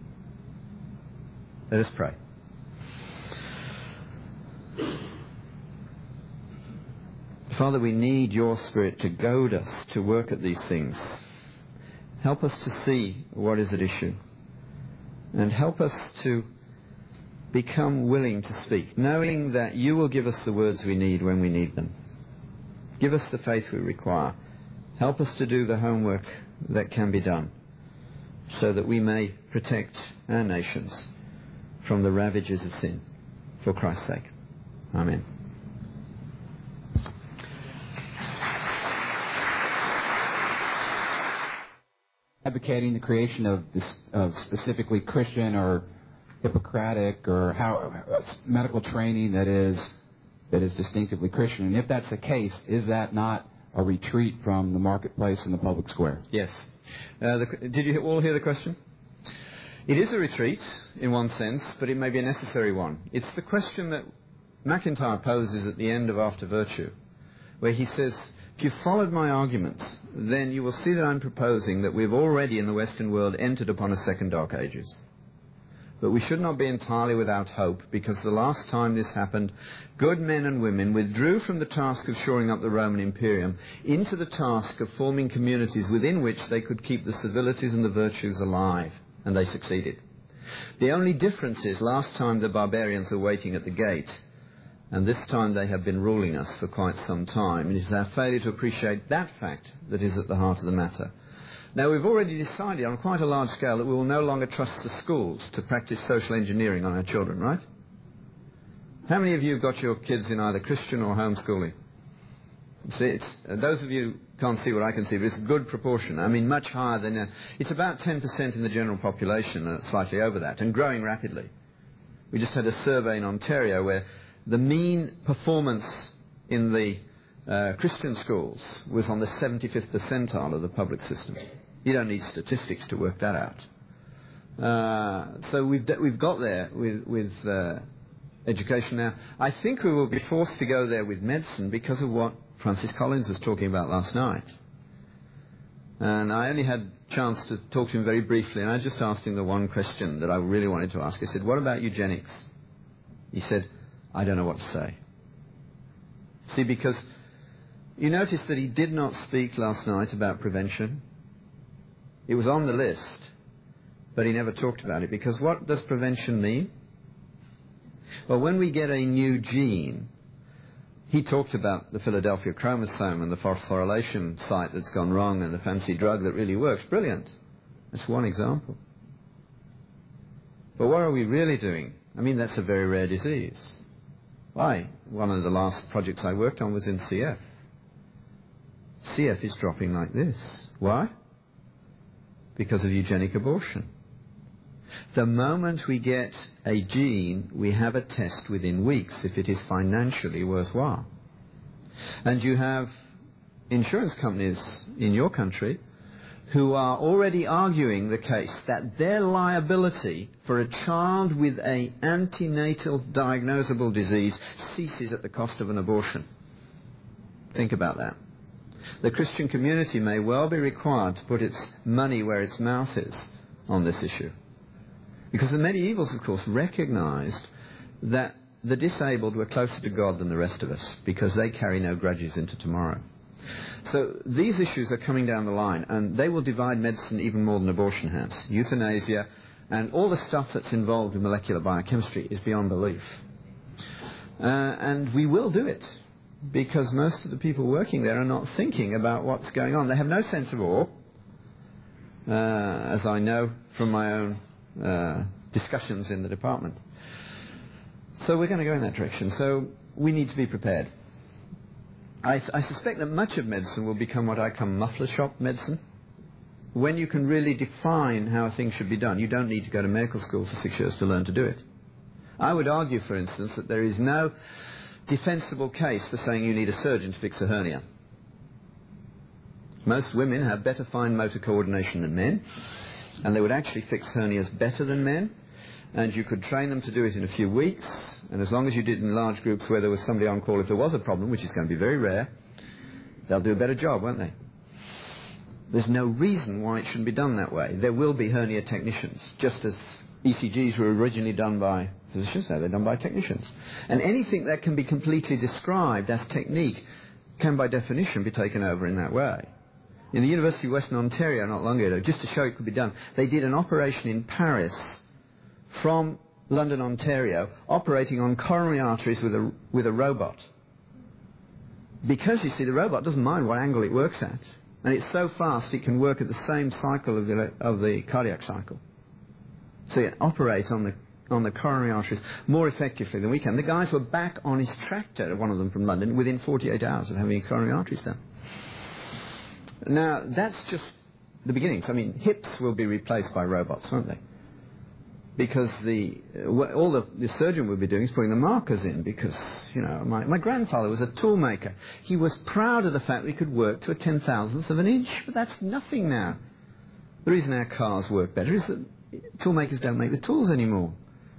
Speaker 2: Let us pray. Father, we need your Spirit to goad us to work at these things. Help us to see what is at issue. And help us to become willing to speak, knowing that you will give us the words we need when we need them. Give us the faith we require. Help us to do the homework that can be done so that we may protect our nations from the ravages of sin. For Christ's sake. Amen.
Speaker 3: Advocating the creation of this, of specifically Christian or Hippocratic or how uh, medical training that is that is distinctively Christian. And if that's the case, is that not a retreat from the marketplace and the public square?
Speaker 2: Yes. Uh, the, did you all hear the question? It is a retreat in one sense, but it may be a necessary one. It's the question that MacIntyre poses at the end of After Virtue, where he says, if you followed my arguments, then you will see that I'm proposing that we've already in the Western world entered upon a second Dark Ages. But we should not be entirely without hope, because the last time this happened, good men and women withdrew from the task of shoring up the Roman Imperium into the task of forming communities within which they could keep the civilities and the virtues alive, and they succeeded. The only difference is last time the barbarians were waiting at the gate, and this time they have been ruling us for quite some time. And it is our failure to appreciate that fact that is at the heart of the matter. Now, we've already decided on quite a large scale that we will no longer trust the schools to practice social engineering on our children, right? How many of you have got your kids in either Christian or homeschooling? See, it's, uh, those of you can't see what I can see, but it's a good proportion. I mean, much higher than... Uh, it's about ten percent in the general population, uh, slightly over that, and growing rapidly. We just had a survey in Ontario where the mean performance in the uh, Christian schools was on the seventy-fifth percentile of the public system. You don't need statistics to work that out. Uh, so we've d- we've got there with, with uh, education now. I think we will be forced to go there with medicine because of what Francis Collins was talking about last night. And I only had a chance to talk to him very briefly, and I just asked him the one question that I really wanted to ask. I said, what about eugenics? He said, I don't know what to say. See, because you notice that he did not speak last night about prevention. It was on the list, but he never talked about it, because what does prevention mean? Well, when we get a new gene, he talked about the Philadelphia chromosome and the phosphorylation site that's gone wrong and the fancy drug that really works. Brilliant. That's one example. But what are we really doing? I mean, that's a very rare disease. Why? One of the last projects I worked on was in C F. C F is dropping like this. Why? Because of eugenic abortion. The moment we get a gene, we have a test within weeks if it is financially worthwhile. And you have insurance companies in your country who are already arguing the case that their liability for a child with an antenatal diagnosable disease ceases at the cost of an abortion. Think about that. The Christian community may well be required to put its money where its mouth is on this issue. Because the medievals, of course, recognized that the disabled were closer to God than the rest of us, because they carry no grudges into tomorrow. So these issues are coming down the line, and they will divide medicine even more than abortion has. Euthanasia and all the stuff that's involved in molecular biochemistry is beyond belief. Uh, and we will do it, because most of the people working there are not thinking about what's going on. They have no sense of awe, uh, as I know from my own uh, discussions in the department. So we're going to go in that direction. So we need to be prepared. I, I suspect that much of medicine will become what I call muffler shop medicine. When you can really define how things should be done, you don't need to go to medical school for six years to learn to do it. I would argue, for instance, that there is no defensible case for saying you need a surgeon to fix a hernia. Most women have better fine motor coordination than men, and they would actually fix hernias better than men, and you could train them to do it in a few weeks, and as long as you did in large groups where there was somebody on call if there was a problem, which is going to be very rare, they'll do a better job, won't they? There's no reason why it shouldn't be done that way. There will be hernia technicians, just as E C Gs were originally done by physicians, now they're done by technicians. And anything that can be completely described as technique can by definition be taken over in that way. In the University of Western Ontario not long ago, just to show it could be done, they did an operation in Paris from London, Ontario, operating on coronary arteries with a, with a robot. Because, you see, the robot doesn't mind what angle it works at. And it's so fast it can work at the same cycle of the, of the cardiac cycle. So it operates on the, on the coronary arteries more effectively than we can. The guys were back on his tractor, one of them from London, within forty-eight hours of having coronary arteries done. Now, that's just the beginnings. I mean, hips will be replaced by robots, won't they? Because the uh, all the, the surgeon will be doing is putting the markers in, because, you know, my, my grandfather was a tool maker. He was proud of the fact that he could work to a ten thousandth of an inch, but that's nothing now. The reason our cars work better is that tool makers don't make the tools anymore.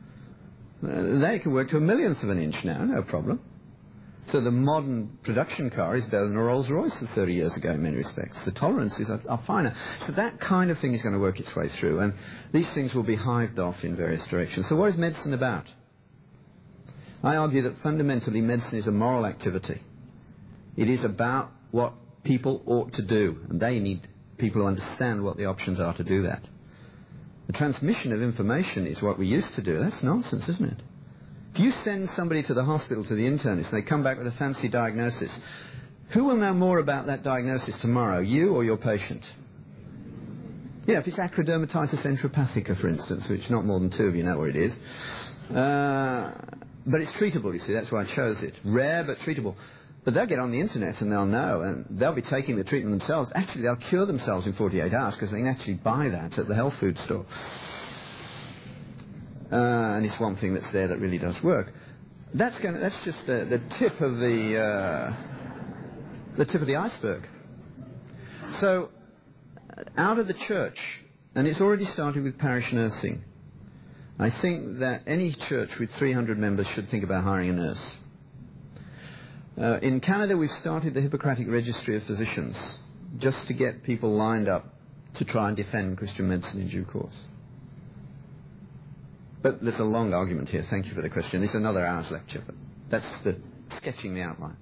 Speaker 2: Uh, they can work to a millionth of an inch now, no problem. So the modern production car is better than a Rolls-Royce of thirty years ago in many respects. The tolerances are, are finer. So that kind of thing is going to work its way through, and these things will be hived off in various directions. So what is medicine about? I argue that fundamentally medicine is a moral activity. It is about what people ought to do, and they need people who understand what the options are to do that. The transmission of information is what we used to do. That's nonsense, isn't it? If you send somebody to the hospital, to the internist, and they come back with a fancy diagnosis, who will know more about that diagnosis tomorrow, you or your patient? Yeah, if it's acrodermatitis enteropathica, for instance, which not more than two of you know what it is. Uh, but it's treatable, you see, that's why I chose it. Rare, but treatable. But they'll get on the internet and they'll know, and they'll be taking the treatment themselves. Actually, they'll cure themselves in forty-eight hours, because they can actually buy that at the health food store. Uh, and it's one thing that's there that really does work. That's going. That's just the, the tip of the uh, the tip of the iceberg. So, out of the church, and it's already started with parish nursing. I think that any church with three hundred members should think about hiring a nurse. Uh, in Canada, we've started the Hippocratic Registry of Physicians, just to get people lined up to try and defend Christian medicine in due course. But there's a long argument here. Thank you for the question. It's another hour's lecture, but that's the sketching the outline.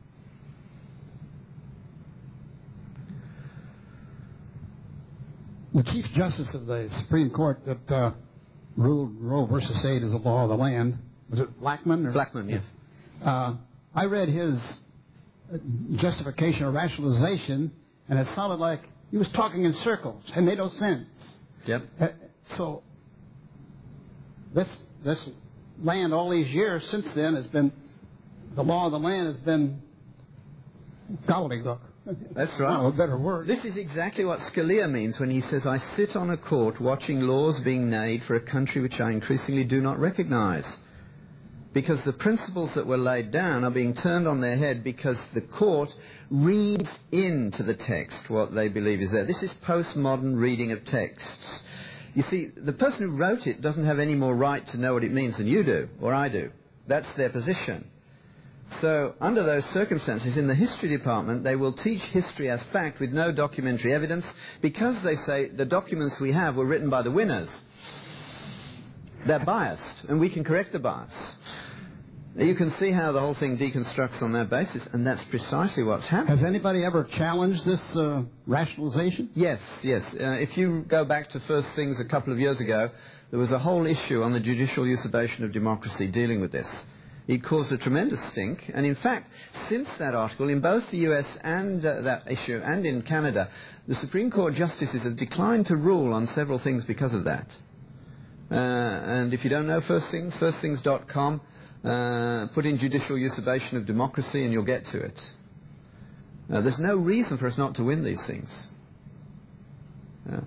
Speaker 4: The Chief Justice of the Supreme Court that uh, ruled Roe versus Wade as a law of the land, was it Blackmun? Or?
Speaker 2: Blackmun, yes.
Speaker 4: Uh, I read his justification or rationalization, and it sounded like he was talking in circles. It made no sense.
Speaker 2: Yep.
Speaker 4: Uh, so... This this land all these years since then has been, the law of the land has been gobbledygook.
Speaker 2: That's right.
Speaker 4: Oh, a better word.
Speaker 2: This is exactly what Scalia means when he says, I sit on a court watching laws being made for a country which I increasingly do not recognize. Because the principles that were laid down are being turned on their head because the court reads into the text what they believe is there. This is postmodern reading of texts. You see, the person who wrote it doesn't have any more right to know what it means than you do, or I do. That's their position. So under those circumstances, in the history department, they will teach history as fact with no documentary evidence because they say the documents we have were written by the winners. They're biased, and we can correct the bias. You can see how the whole thing deconstructs on that basis, and that's precisely what's happening.
Speaker 4: Has anybody ever challenged this uh, rationalization?
Speaker 2: Yes, yes. Uh, if you go back to First Things a couple of years ago, there was a whole issue on the judicial usurpation of democracy dealing with this. It caused a tremendous stink, and in fact, since that article, in both the U S and uh, that issue, and in Canada, the Supreme Court justices have declined to rule on several things because of that. Uh, and if you don't know First Things, first things dot com, uh, put in judicial usurpation of democracy and you'll get to it. Uh, there's no reason for us not to win these things. Yeah.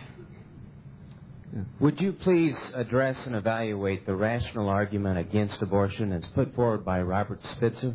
Speaker 5: Yeah. Would you please address and evaluate the rational argument against abortion as put forward by Robert Spitzer?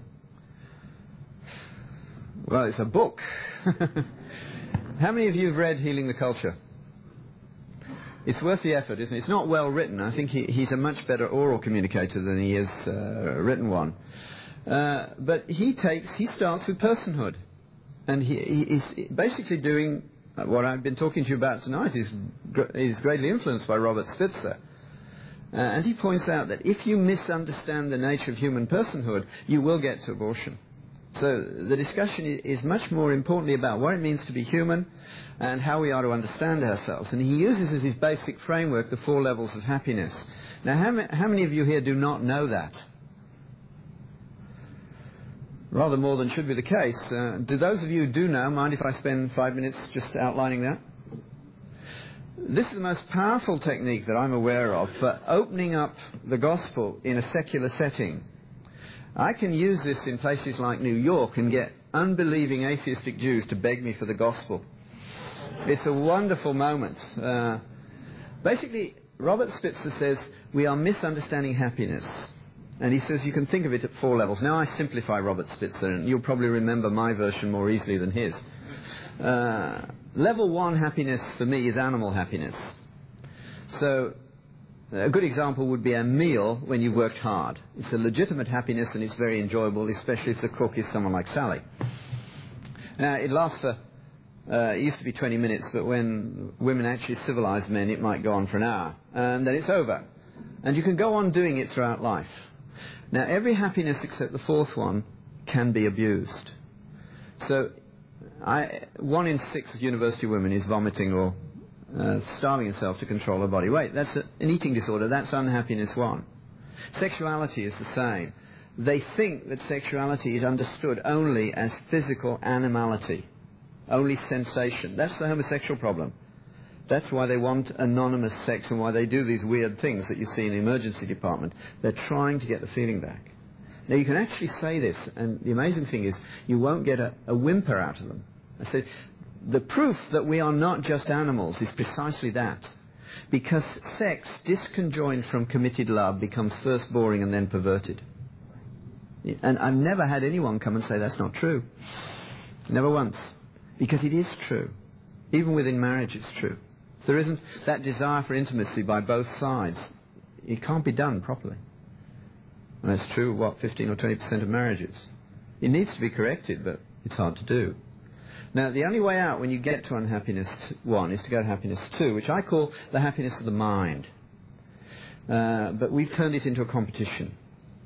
Speaker 2: Well, it's a book. How many of you have read Healing the Culture? It's worth the effort, isn't it? It's not well written. I think he, he's a much better oral communicator than he is uh, written one. Uh, but he takes, he starts with personhood. And he, he is basically doing what I've been talking to you about tonight. Is is greatly influenced by Robert Spitzer. Uh, and he points out that if you misunderstand the nature of human personhood, you will get to abortion. So the discussion is much more importantly about what it means to be human and how we are to understand ourselves. And he uses as his basic framework the four levels of happiness. Now, how, ma- how many of you here do not know that? Rather more than should be the case. Uh, do those of you who do know, mind if I spend five minutes just outlining that? This is the most powerful technique that I'm aware of for opening up the gospel in a secular setting. I can use this in places like New York and get unbelieving atheistic Jews to beg me for the gospel. It's a wonderful moment. Uh, basically, Robert Spitzer says we are misunderstanding happiness. And he says you can think of it at four levels. Now I simplify Robert Spitzer, and you'll probably remember my version more easily than his. Uh, level one happiness for me is animal happiness. So a good example would be a meal when you've worked hard. It's a legitimate happiness and it's very enjoyable, especially if the cook is someone like Sally. Now, it lasts for, uh, it used to be twenty minutes, but when women actually civilize men, it might go on for an hour. And then it's over. And you can go on doing it throughout life. Now, every happiness except the fourth one can be abused. So, I, one in six university women is vomiting or Uh, starving herself to control her body weight. That's a, an eating disorder. That's unhappiness one. Sexuality is the same. They think that sexuality is understood only as physical animality, only sensation. That's the homosexual problem. That's why they want anonymous sex and why they do these weird things that you see in the emergency department. They're trying to get the feeling back. Now, you can actually say this, and the amazing thing is you won't get a, a whimper out of them. I say, the proof that we are not just animals is precisely that. Because sex, disconjoined from committed love, becomes first boring and then perverted. And I've never had anyone come and say that's not true. Never once. Because it is true. Even within marriage it's true. If there isn't that desire for intimacy by both sides, it can't be done properly. And that's true of, what, fifteen or twenty percent of marriages. It needs to be corrected, but it's hard to do. Now, the only way out when you get to unhappiness one is to go to happiness two, which I call the happiness of the mind. Uh, but we've turned it into a competition.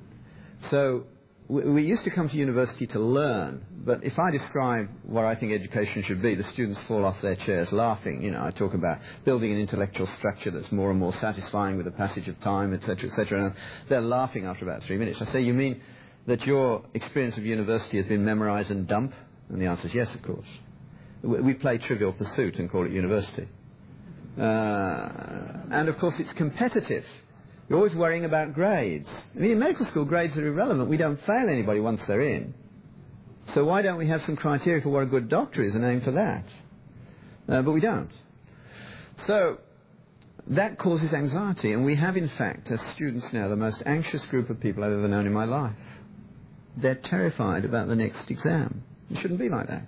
Speaker 2: So we, we used to come to university to learn, but if I describe what I think education should be, the students fall off their chairs laughing. You know, I talk about building an intellectual structure that's more and more satisfying with the passage of time, et cetera, et cetera. And they're laughing after about three minutes. I say, you mean that your experience of university has been memorize and dump? And the answer is yes, of course. We play Trivial Pursuit and call it university. Uh, and, of course, it's competitive. You're always worrying about grades. I mean, in medical school, grades are irrelevant. We don't fail anybody once they're in. So why don't we have some criteria for what a good doctor is and aim for that? Uh, but we don't. So that causes anxiety. And we have, in fact, as students now, the most anxious group of people I've ever known in my life. They're terrified about the next exam. It shouldn't be like that.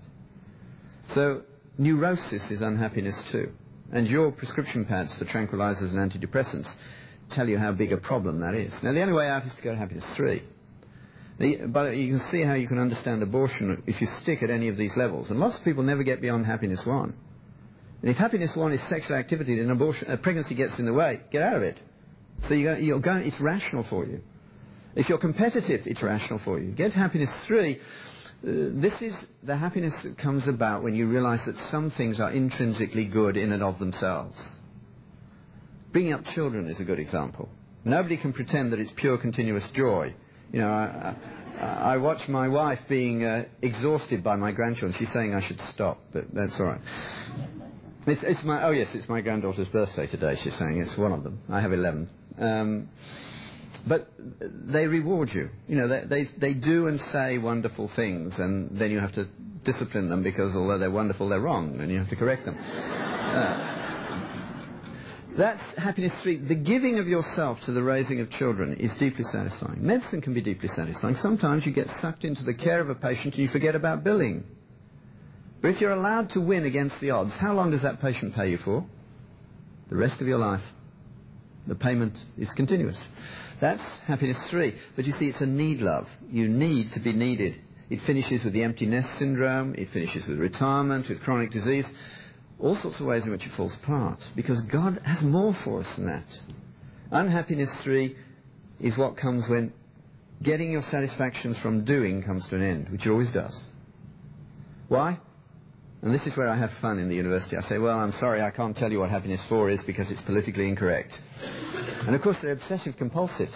Speaker 2: So neurosis is unhappiness too. And your prescription pads for tranquilizers and antidepressants tell you how big a problem that is. Now, the only way out is to go to happiness three. The, but you can see how you can understand abortion if you stick at any of these levels. And lots of people never get beyond happiness one. And if happiness one is sexual activity, then abortion, uh, pregnancy gets in the way. Get out of it. So you go, you're going, it's rational for you. If you're competitive, it's rational for you. Get happiness three. Uh, this is the happiness that comes about when you realize that some things are intrinsically good in and of themselves. Bringing up children is a good example. Nobody can pretend that it's pure continuous joy. You know, I, I, I watch my wife being uh, exhausted by my grandchildren. She's saying I should stop, but that's all right. It's, it's my, oh yes, it's my granddaughter's birthday today, she's saying. It's one of them. I have eleven. Um, but they reward you. You know, they, they, they do and say wonderful things, and then you have to discipline them because although they're wonderful, they're wrong, and you have to correct them. Uh, That's happiness three. The giving of yourself to the raising of children is deeply satisfying. Medicine can be deeply satisfying. Sometimes you get sucked into the care of a patient and you forget about billing. But if you're allowed to win against the odds, how long does that patient pay you for? The rest of your life. The payment is continuous. That's happiness three. But you see, it's a need love. You need to be needed. It finishes with the empty nest syndrome. It finishes with retirement, with chronic disease. All sorts of ways in which it falls apart, because God has more for us than that. Unhappiness three is what comes when getting your satisfactions from doing comes to an end, which it always does. Why? And this is where I have fun in the university. I say, well, I'm sorry, I can't tell you what happiness four is because it's politically incorrect. And of course, they're obsessive compulsives.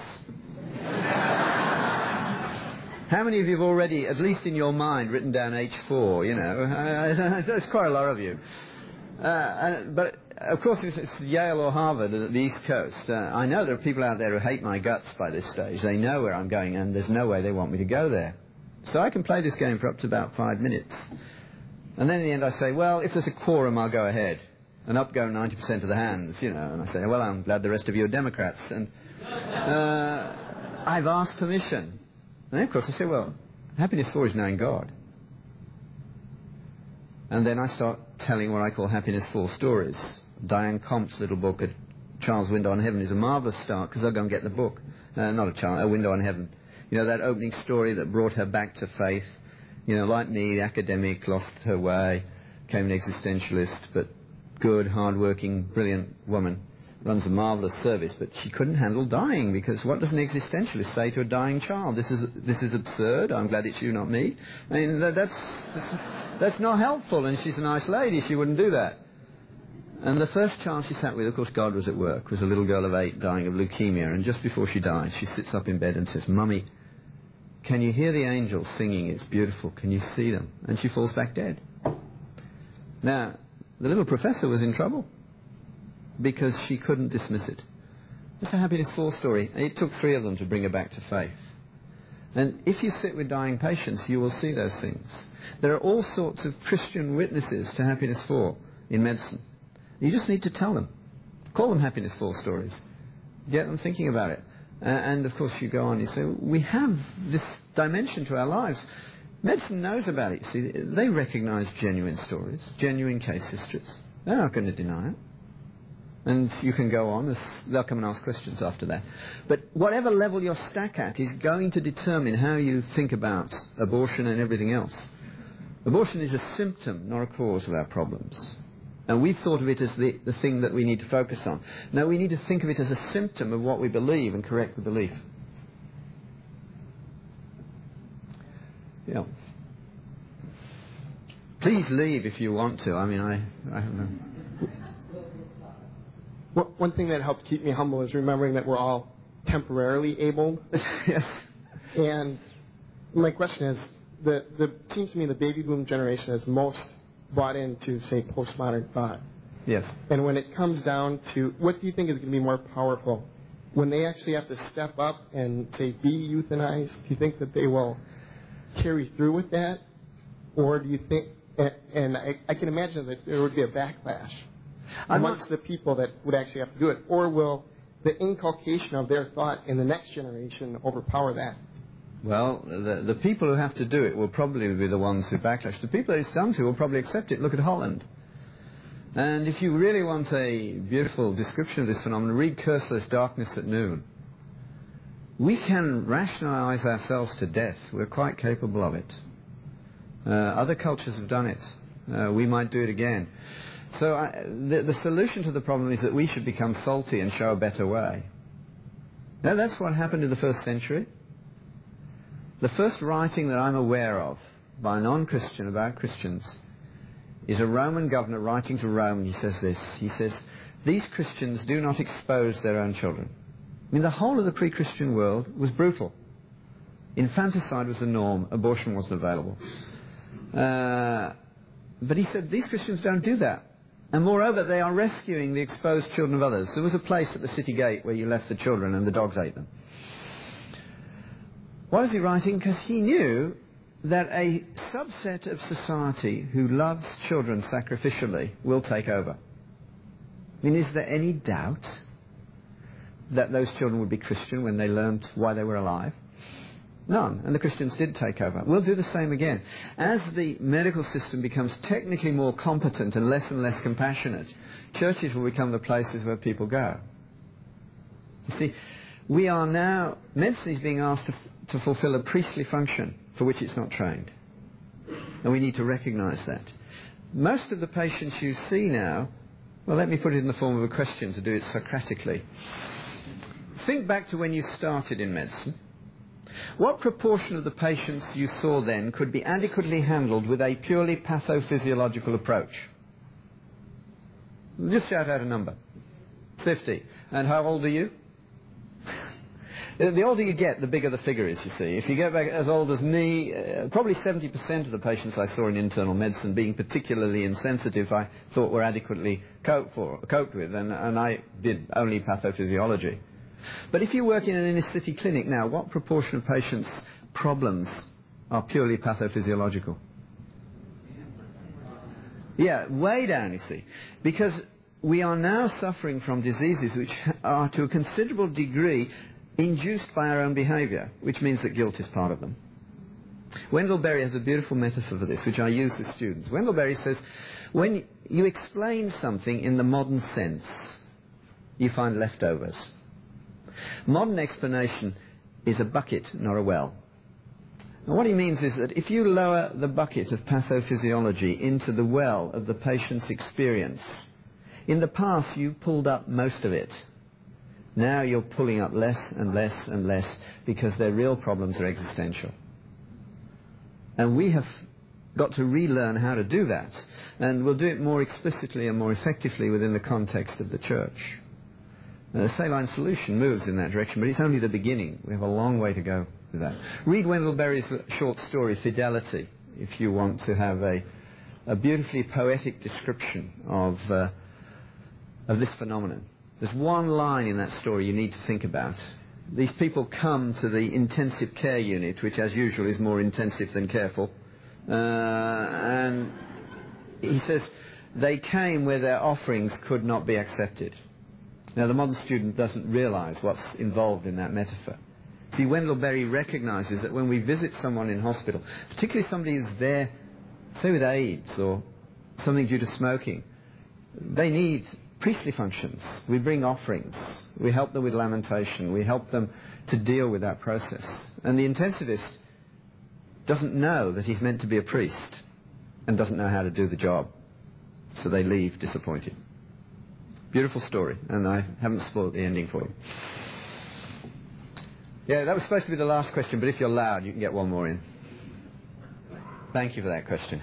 Speaker 2: How many of you have already, at least in your mind, written down H four, you know? There's quite a lot of you. Uh, and, but, of course, if it's Yale or Harvard at the East Coast, uh, I know there are people out there who hate my guts by this stage. They know where I'm going, and there's no way they want me to go there. So I can play this game for up to about five minutes. And then in the end I say, well, if there's a quorum, I'll go ahead. And up go ninety percent of the hands, you know. And I say, well, I'm glad the rest of you are Democrats. And uh, I've asked permission. And then, of course, I say, well, happiness four is knowing God. And then I start telling what I call happiness four stories. Diane Compt's little book, A Child's Window on Heaven, is a marvellous start, because I'll go and get the book. Uh, not a child, A Window on Heaven. You know, that opening story that brought her back to faith. You know, like me, the academic, lost her way, became an existentialist, but good, hard-working, brilliant woman. Runs a marvellous service, but she couldn't handle dying, because what does an existentialist say to a dying child? This is this is absurd. I'm glad it's you, not me. I mean, that, that's, that's that's not helpful, and she's a nice lady. She wouldn't do that. And the first child she sat with, of course, God was at work, was a little girl of eight dying of leukemia, and just before she died, she sits up in bed and says, Mummy, can you hear the angels singing? It's beautiful. Can you see them? And she falls back dead. Now, the little professor was in trouble, because she couldn't dismiss it. It's a happiness four story. It took three of them to bring her back to faith. And if you sit with dying patients, you will see those things. There are all sorts of Christian witnesses to happiness four in medicine. You just need to tell them. Call them happiness four stories. Get them thinking about it. Uh, and of course you go on, you say, we have this dimension to our lives. Medicine knows about it. See, they recognize genuine stories, genuine case histories. They're not going to deny it. And you can go on. They'll come and ask questions after that. But whatever level you're stuck at is going to determine how you think about abortion and everything else. Abortion is a symptom, not a cause of our problems. And we've thought of it as the, the thing that we need to focus on. No, we need to think of it as a symptom of what we believe and correct the belief. Yeah. Please leave if you want to. I mean, I, I don't know.
Speaker 6: One thing that helped keep me humble is remembering that we're all temporarily abled.
Speaker 2: Yes.
Speaker 6: And my question is, the, the it seems to me the baby boom generation is most bought into, say, postmodern thought.
Speaker 2: Yes.
Speaker 6: And when it comes down to, what do you think is going to be more powerful? When they actually have to step up and, say, be euthanized, do you think that they will carry through with that? Or do you think, and, and I, I can imagine that there would be a backlash amongst the people that would actually have to do it? Or will the inculcation of their thought in the next generation overpower that?
Speaker 2: Well, the, the people who have to do it will probably be the ones who backlash. The people that it's done to will probably accept it. Look at Holland. And if you really want a beautiful description of this phenomenon, read Koestler's Darkness at Noon. We can rationalize ourselves to death. We're quite capable of it. Uh, other cultures have done it. Uh, we might do it again. So I, the, the solution to the problem is that we should become salty and show a better way. Now, that's what happened in the first century. The first writing that I'm aware of by a non-Christian about Christians is a Roman governor writing to Rome, and he says this. He says, these Christians do not expose their own children. I mean, the whole of the pre-Christian world was brutal. Infanticide was the norm. Abortion wasn't available. Uh, but he said, these Christians don't do that. And moreover, they are rescuing the exposed children of others. There was a place at the city gate where you left the children and the dogs ate them. Why was he writing? Because he knew that a subset of society who loves children sacrificially will take over. I mean, is there any doubt that those children would be Christian when they learned why they were alive? None. And the Christians did take over. We'll do the same again. As the medical system becomes technically more competent and less and less compassionate, churches will become the places where people go. You see, we are now, medicine is being asked to, to fulfill a priestly function for which it's not trained. And we need to recognize that. Most of the patients you see now, well, let me put it in the form of a question to do it Socratically. Think back to when you started in medicine. What proportion of the patients you saw then could be adequately handled with a purely pathophysiological approach? Just shout out a number. fifty. And how old are you? The older you get, the bigger the figure is, you see. If you get back as old as me, uh, probably seventy percent of the patients I saw in internal medicine, being particularly insensitive, I thought were adequately coped, for, coped with, and, and I did only pathophysiology. But if you work in an inner-city clinic now, what proportion of patients' problems are purely pathophysiological? Yeah, way down, you see. Because we are now suffering from diseases which are to a considerable degree induced by our own behaviour, which means that guilt is part of them. Wendell Berry has a beautiful metaphor for this, which I use with students. Wendell Berry says, when you explain something in the modern sense, you find leftovers. Modern explanation is a bucket, not a well. And what he means is that if you lower the bucket of pathophysiology into the well of the patient's experience, in the past you pulled up most of it. Now you're pulling up less and less and less because their real problems are existential. And we have got to relearn how to do that. And we'll do it more explicitly and more effectively within the context of the church. The saline solution moves in that direction, but it's only the beginning. We have a long way to go with that. Read Wendell Berry's short story, Fidelity, if you want to have a, a beautifully poetic description of, uh, of this phenomenon. There's one line in that story you need to think about. These people come to the intensive care unit, which as usual is more intensive than careful. Uh, and he says they came where their offerings could not be accepted. Now, the modern student doesn't realize what's involved in that metaphor. See, Wendell Berry recognizes that when we visit someone in hospital, particularly somebody who's there, say with AIDS or something due to smoking, they need priestly functions. We bring offerings. We help them with lamentation. We help them to deal with that process. And the intensivist doesn't know that he's meant to be a priest and doesn't know how to do the job. So they leave disappointed. Beautiful story, and I haven't spoiled the ending for you. Yeah, that was supposed to be the last question, but if you're loud, you can get one more in. Thank you for that question.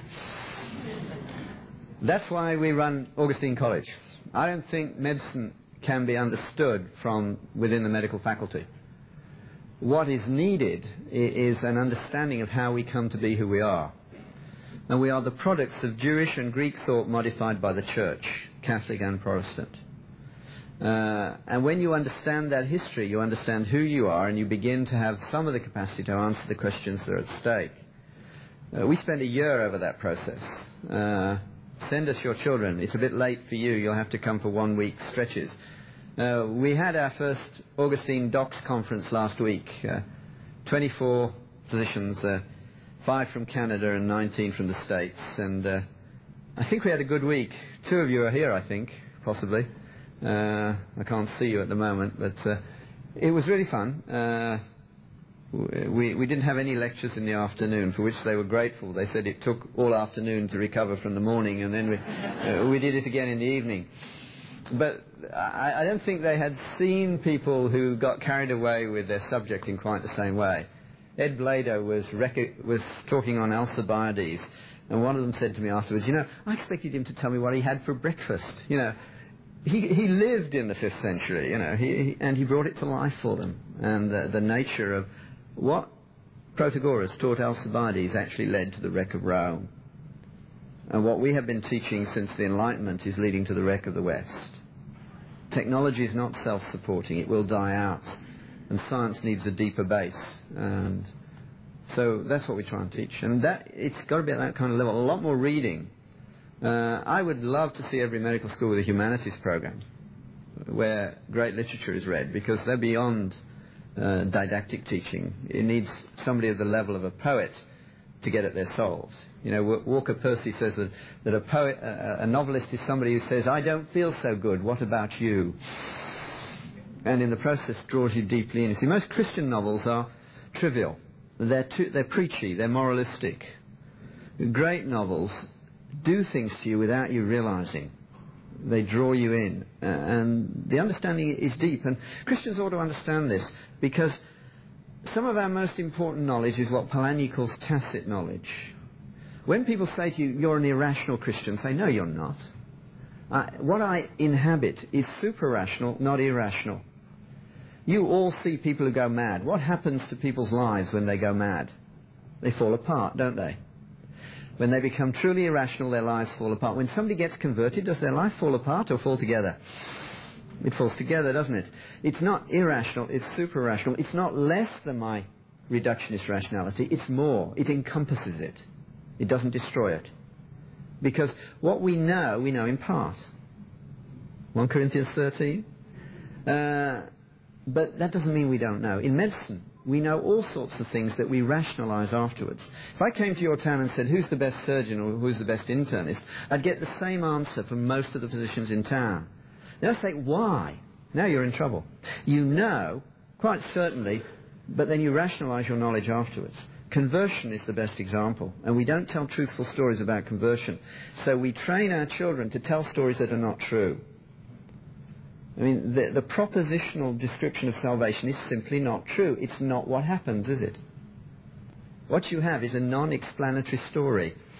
Speaker 2: That's why we run Augustine College. I don't think medicine can be understood from within the medical faculty. What is needed is an understanding of how we come to be who we are. And we are the products of Jewish and Greek thought modified by the Church, Catholic and Protestant. Uh, and when you understand that history, you understand who you are, and you begin to have some of the capacity to answer the questions that are at stake. Uh, we spent a year over that process. Uh, send us your children. It's a bit late for you. You'll have to come for one week stretches. Uh, we had our first Augustine Docs conference last week. Uh, twenty-four physicians, uh, five from Canada and nineteen from the States. And uh, I think we had a good week. Two of you are here, I think, possibly. Uh, I can't see you at the moment, but uh, It was really fun. Uh, we, we didn't have any lectures in the afternoon, for which they were grateful. They said it took all afternoon to recover from the morning, and then we, uh, we did it again in the evening. But I, I don't think they had seen people who got carried away with their subject in quite the same way. Ed Blado was, rec- was talking on Alcibiades, and one of them said to me afterwards, you know, I expected him to tell me what he had for breakfast. You know, he, he lived in the fifth century, you know, he, he, and he brought it to life for them. And the, the nature of what Protagoras taught Alcibiades actually led to the wreck of Rome. And what we have been teaching since the Enlightenment is leading to the wreck of the West. Technology is not self-supporting. It will die out. And science needs a deeper base. And so that's what we try and teach. And that it's got to be at that kind of level. A lot more reading. Uh, I would love to see every medical school with a humanities program where great literature is read, because they're beyond uh, didactic teaching. It needs somebody at the level of a poet to get at their souls. You know, Walker Percy says that, that a poet, a, a novelist is somebody who says, I don't feel so good, what about you? And in the process draws you deeply in. You see, most Christian novels are trivial. They're, too, they're preachy, they're moralistic. Great novels do things to you without you realizing. They draw you in. Uh, and the understanding is deep. And Christians ought to understand this, because some of our most important knowledge is what Polanyi calls tacit knowledge. When people say to you, you're an irrational Christian, say, no, you're not. Uh, what I inhabit is super-rational, not irrational. You all see people who go mad. What happens to people's lives when they go mad? They fall apart, don't they? When they become truly irrational, their lives fall apart. When somebody gets converted, does their life fall apart or fall together? It falls together, doesn't it? It's not irrational, it's super-rational. It's not less than my reductionist rationality, it's more. It encompasses it. It doesn't destroy it. Because what we know, we know in part. First Corinthians thirteen. Uh, but that doesn't mean we don't know. In medicine, we know all sorts of things that we rationalize afterwards. If I came to your town and said, who's the best surgeon or who's the best internist, I'd get the same answer from most of the physicians in town. They'll say, why? Now you're in trouble. You know, quite certainly, but then you rationalize your knowledge afterwards. Conversion is the best example, and we don't tell truthful stories about conversion. So we train our children to tell stories that are not true. I mean, the, the propositional description of salvation is simply not true. It's not what happens, is it? What you have is a non-explanatory story.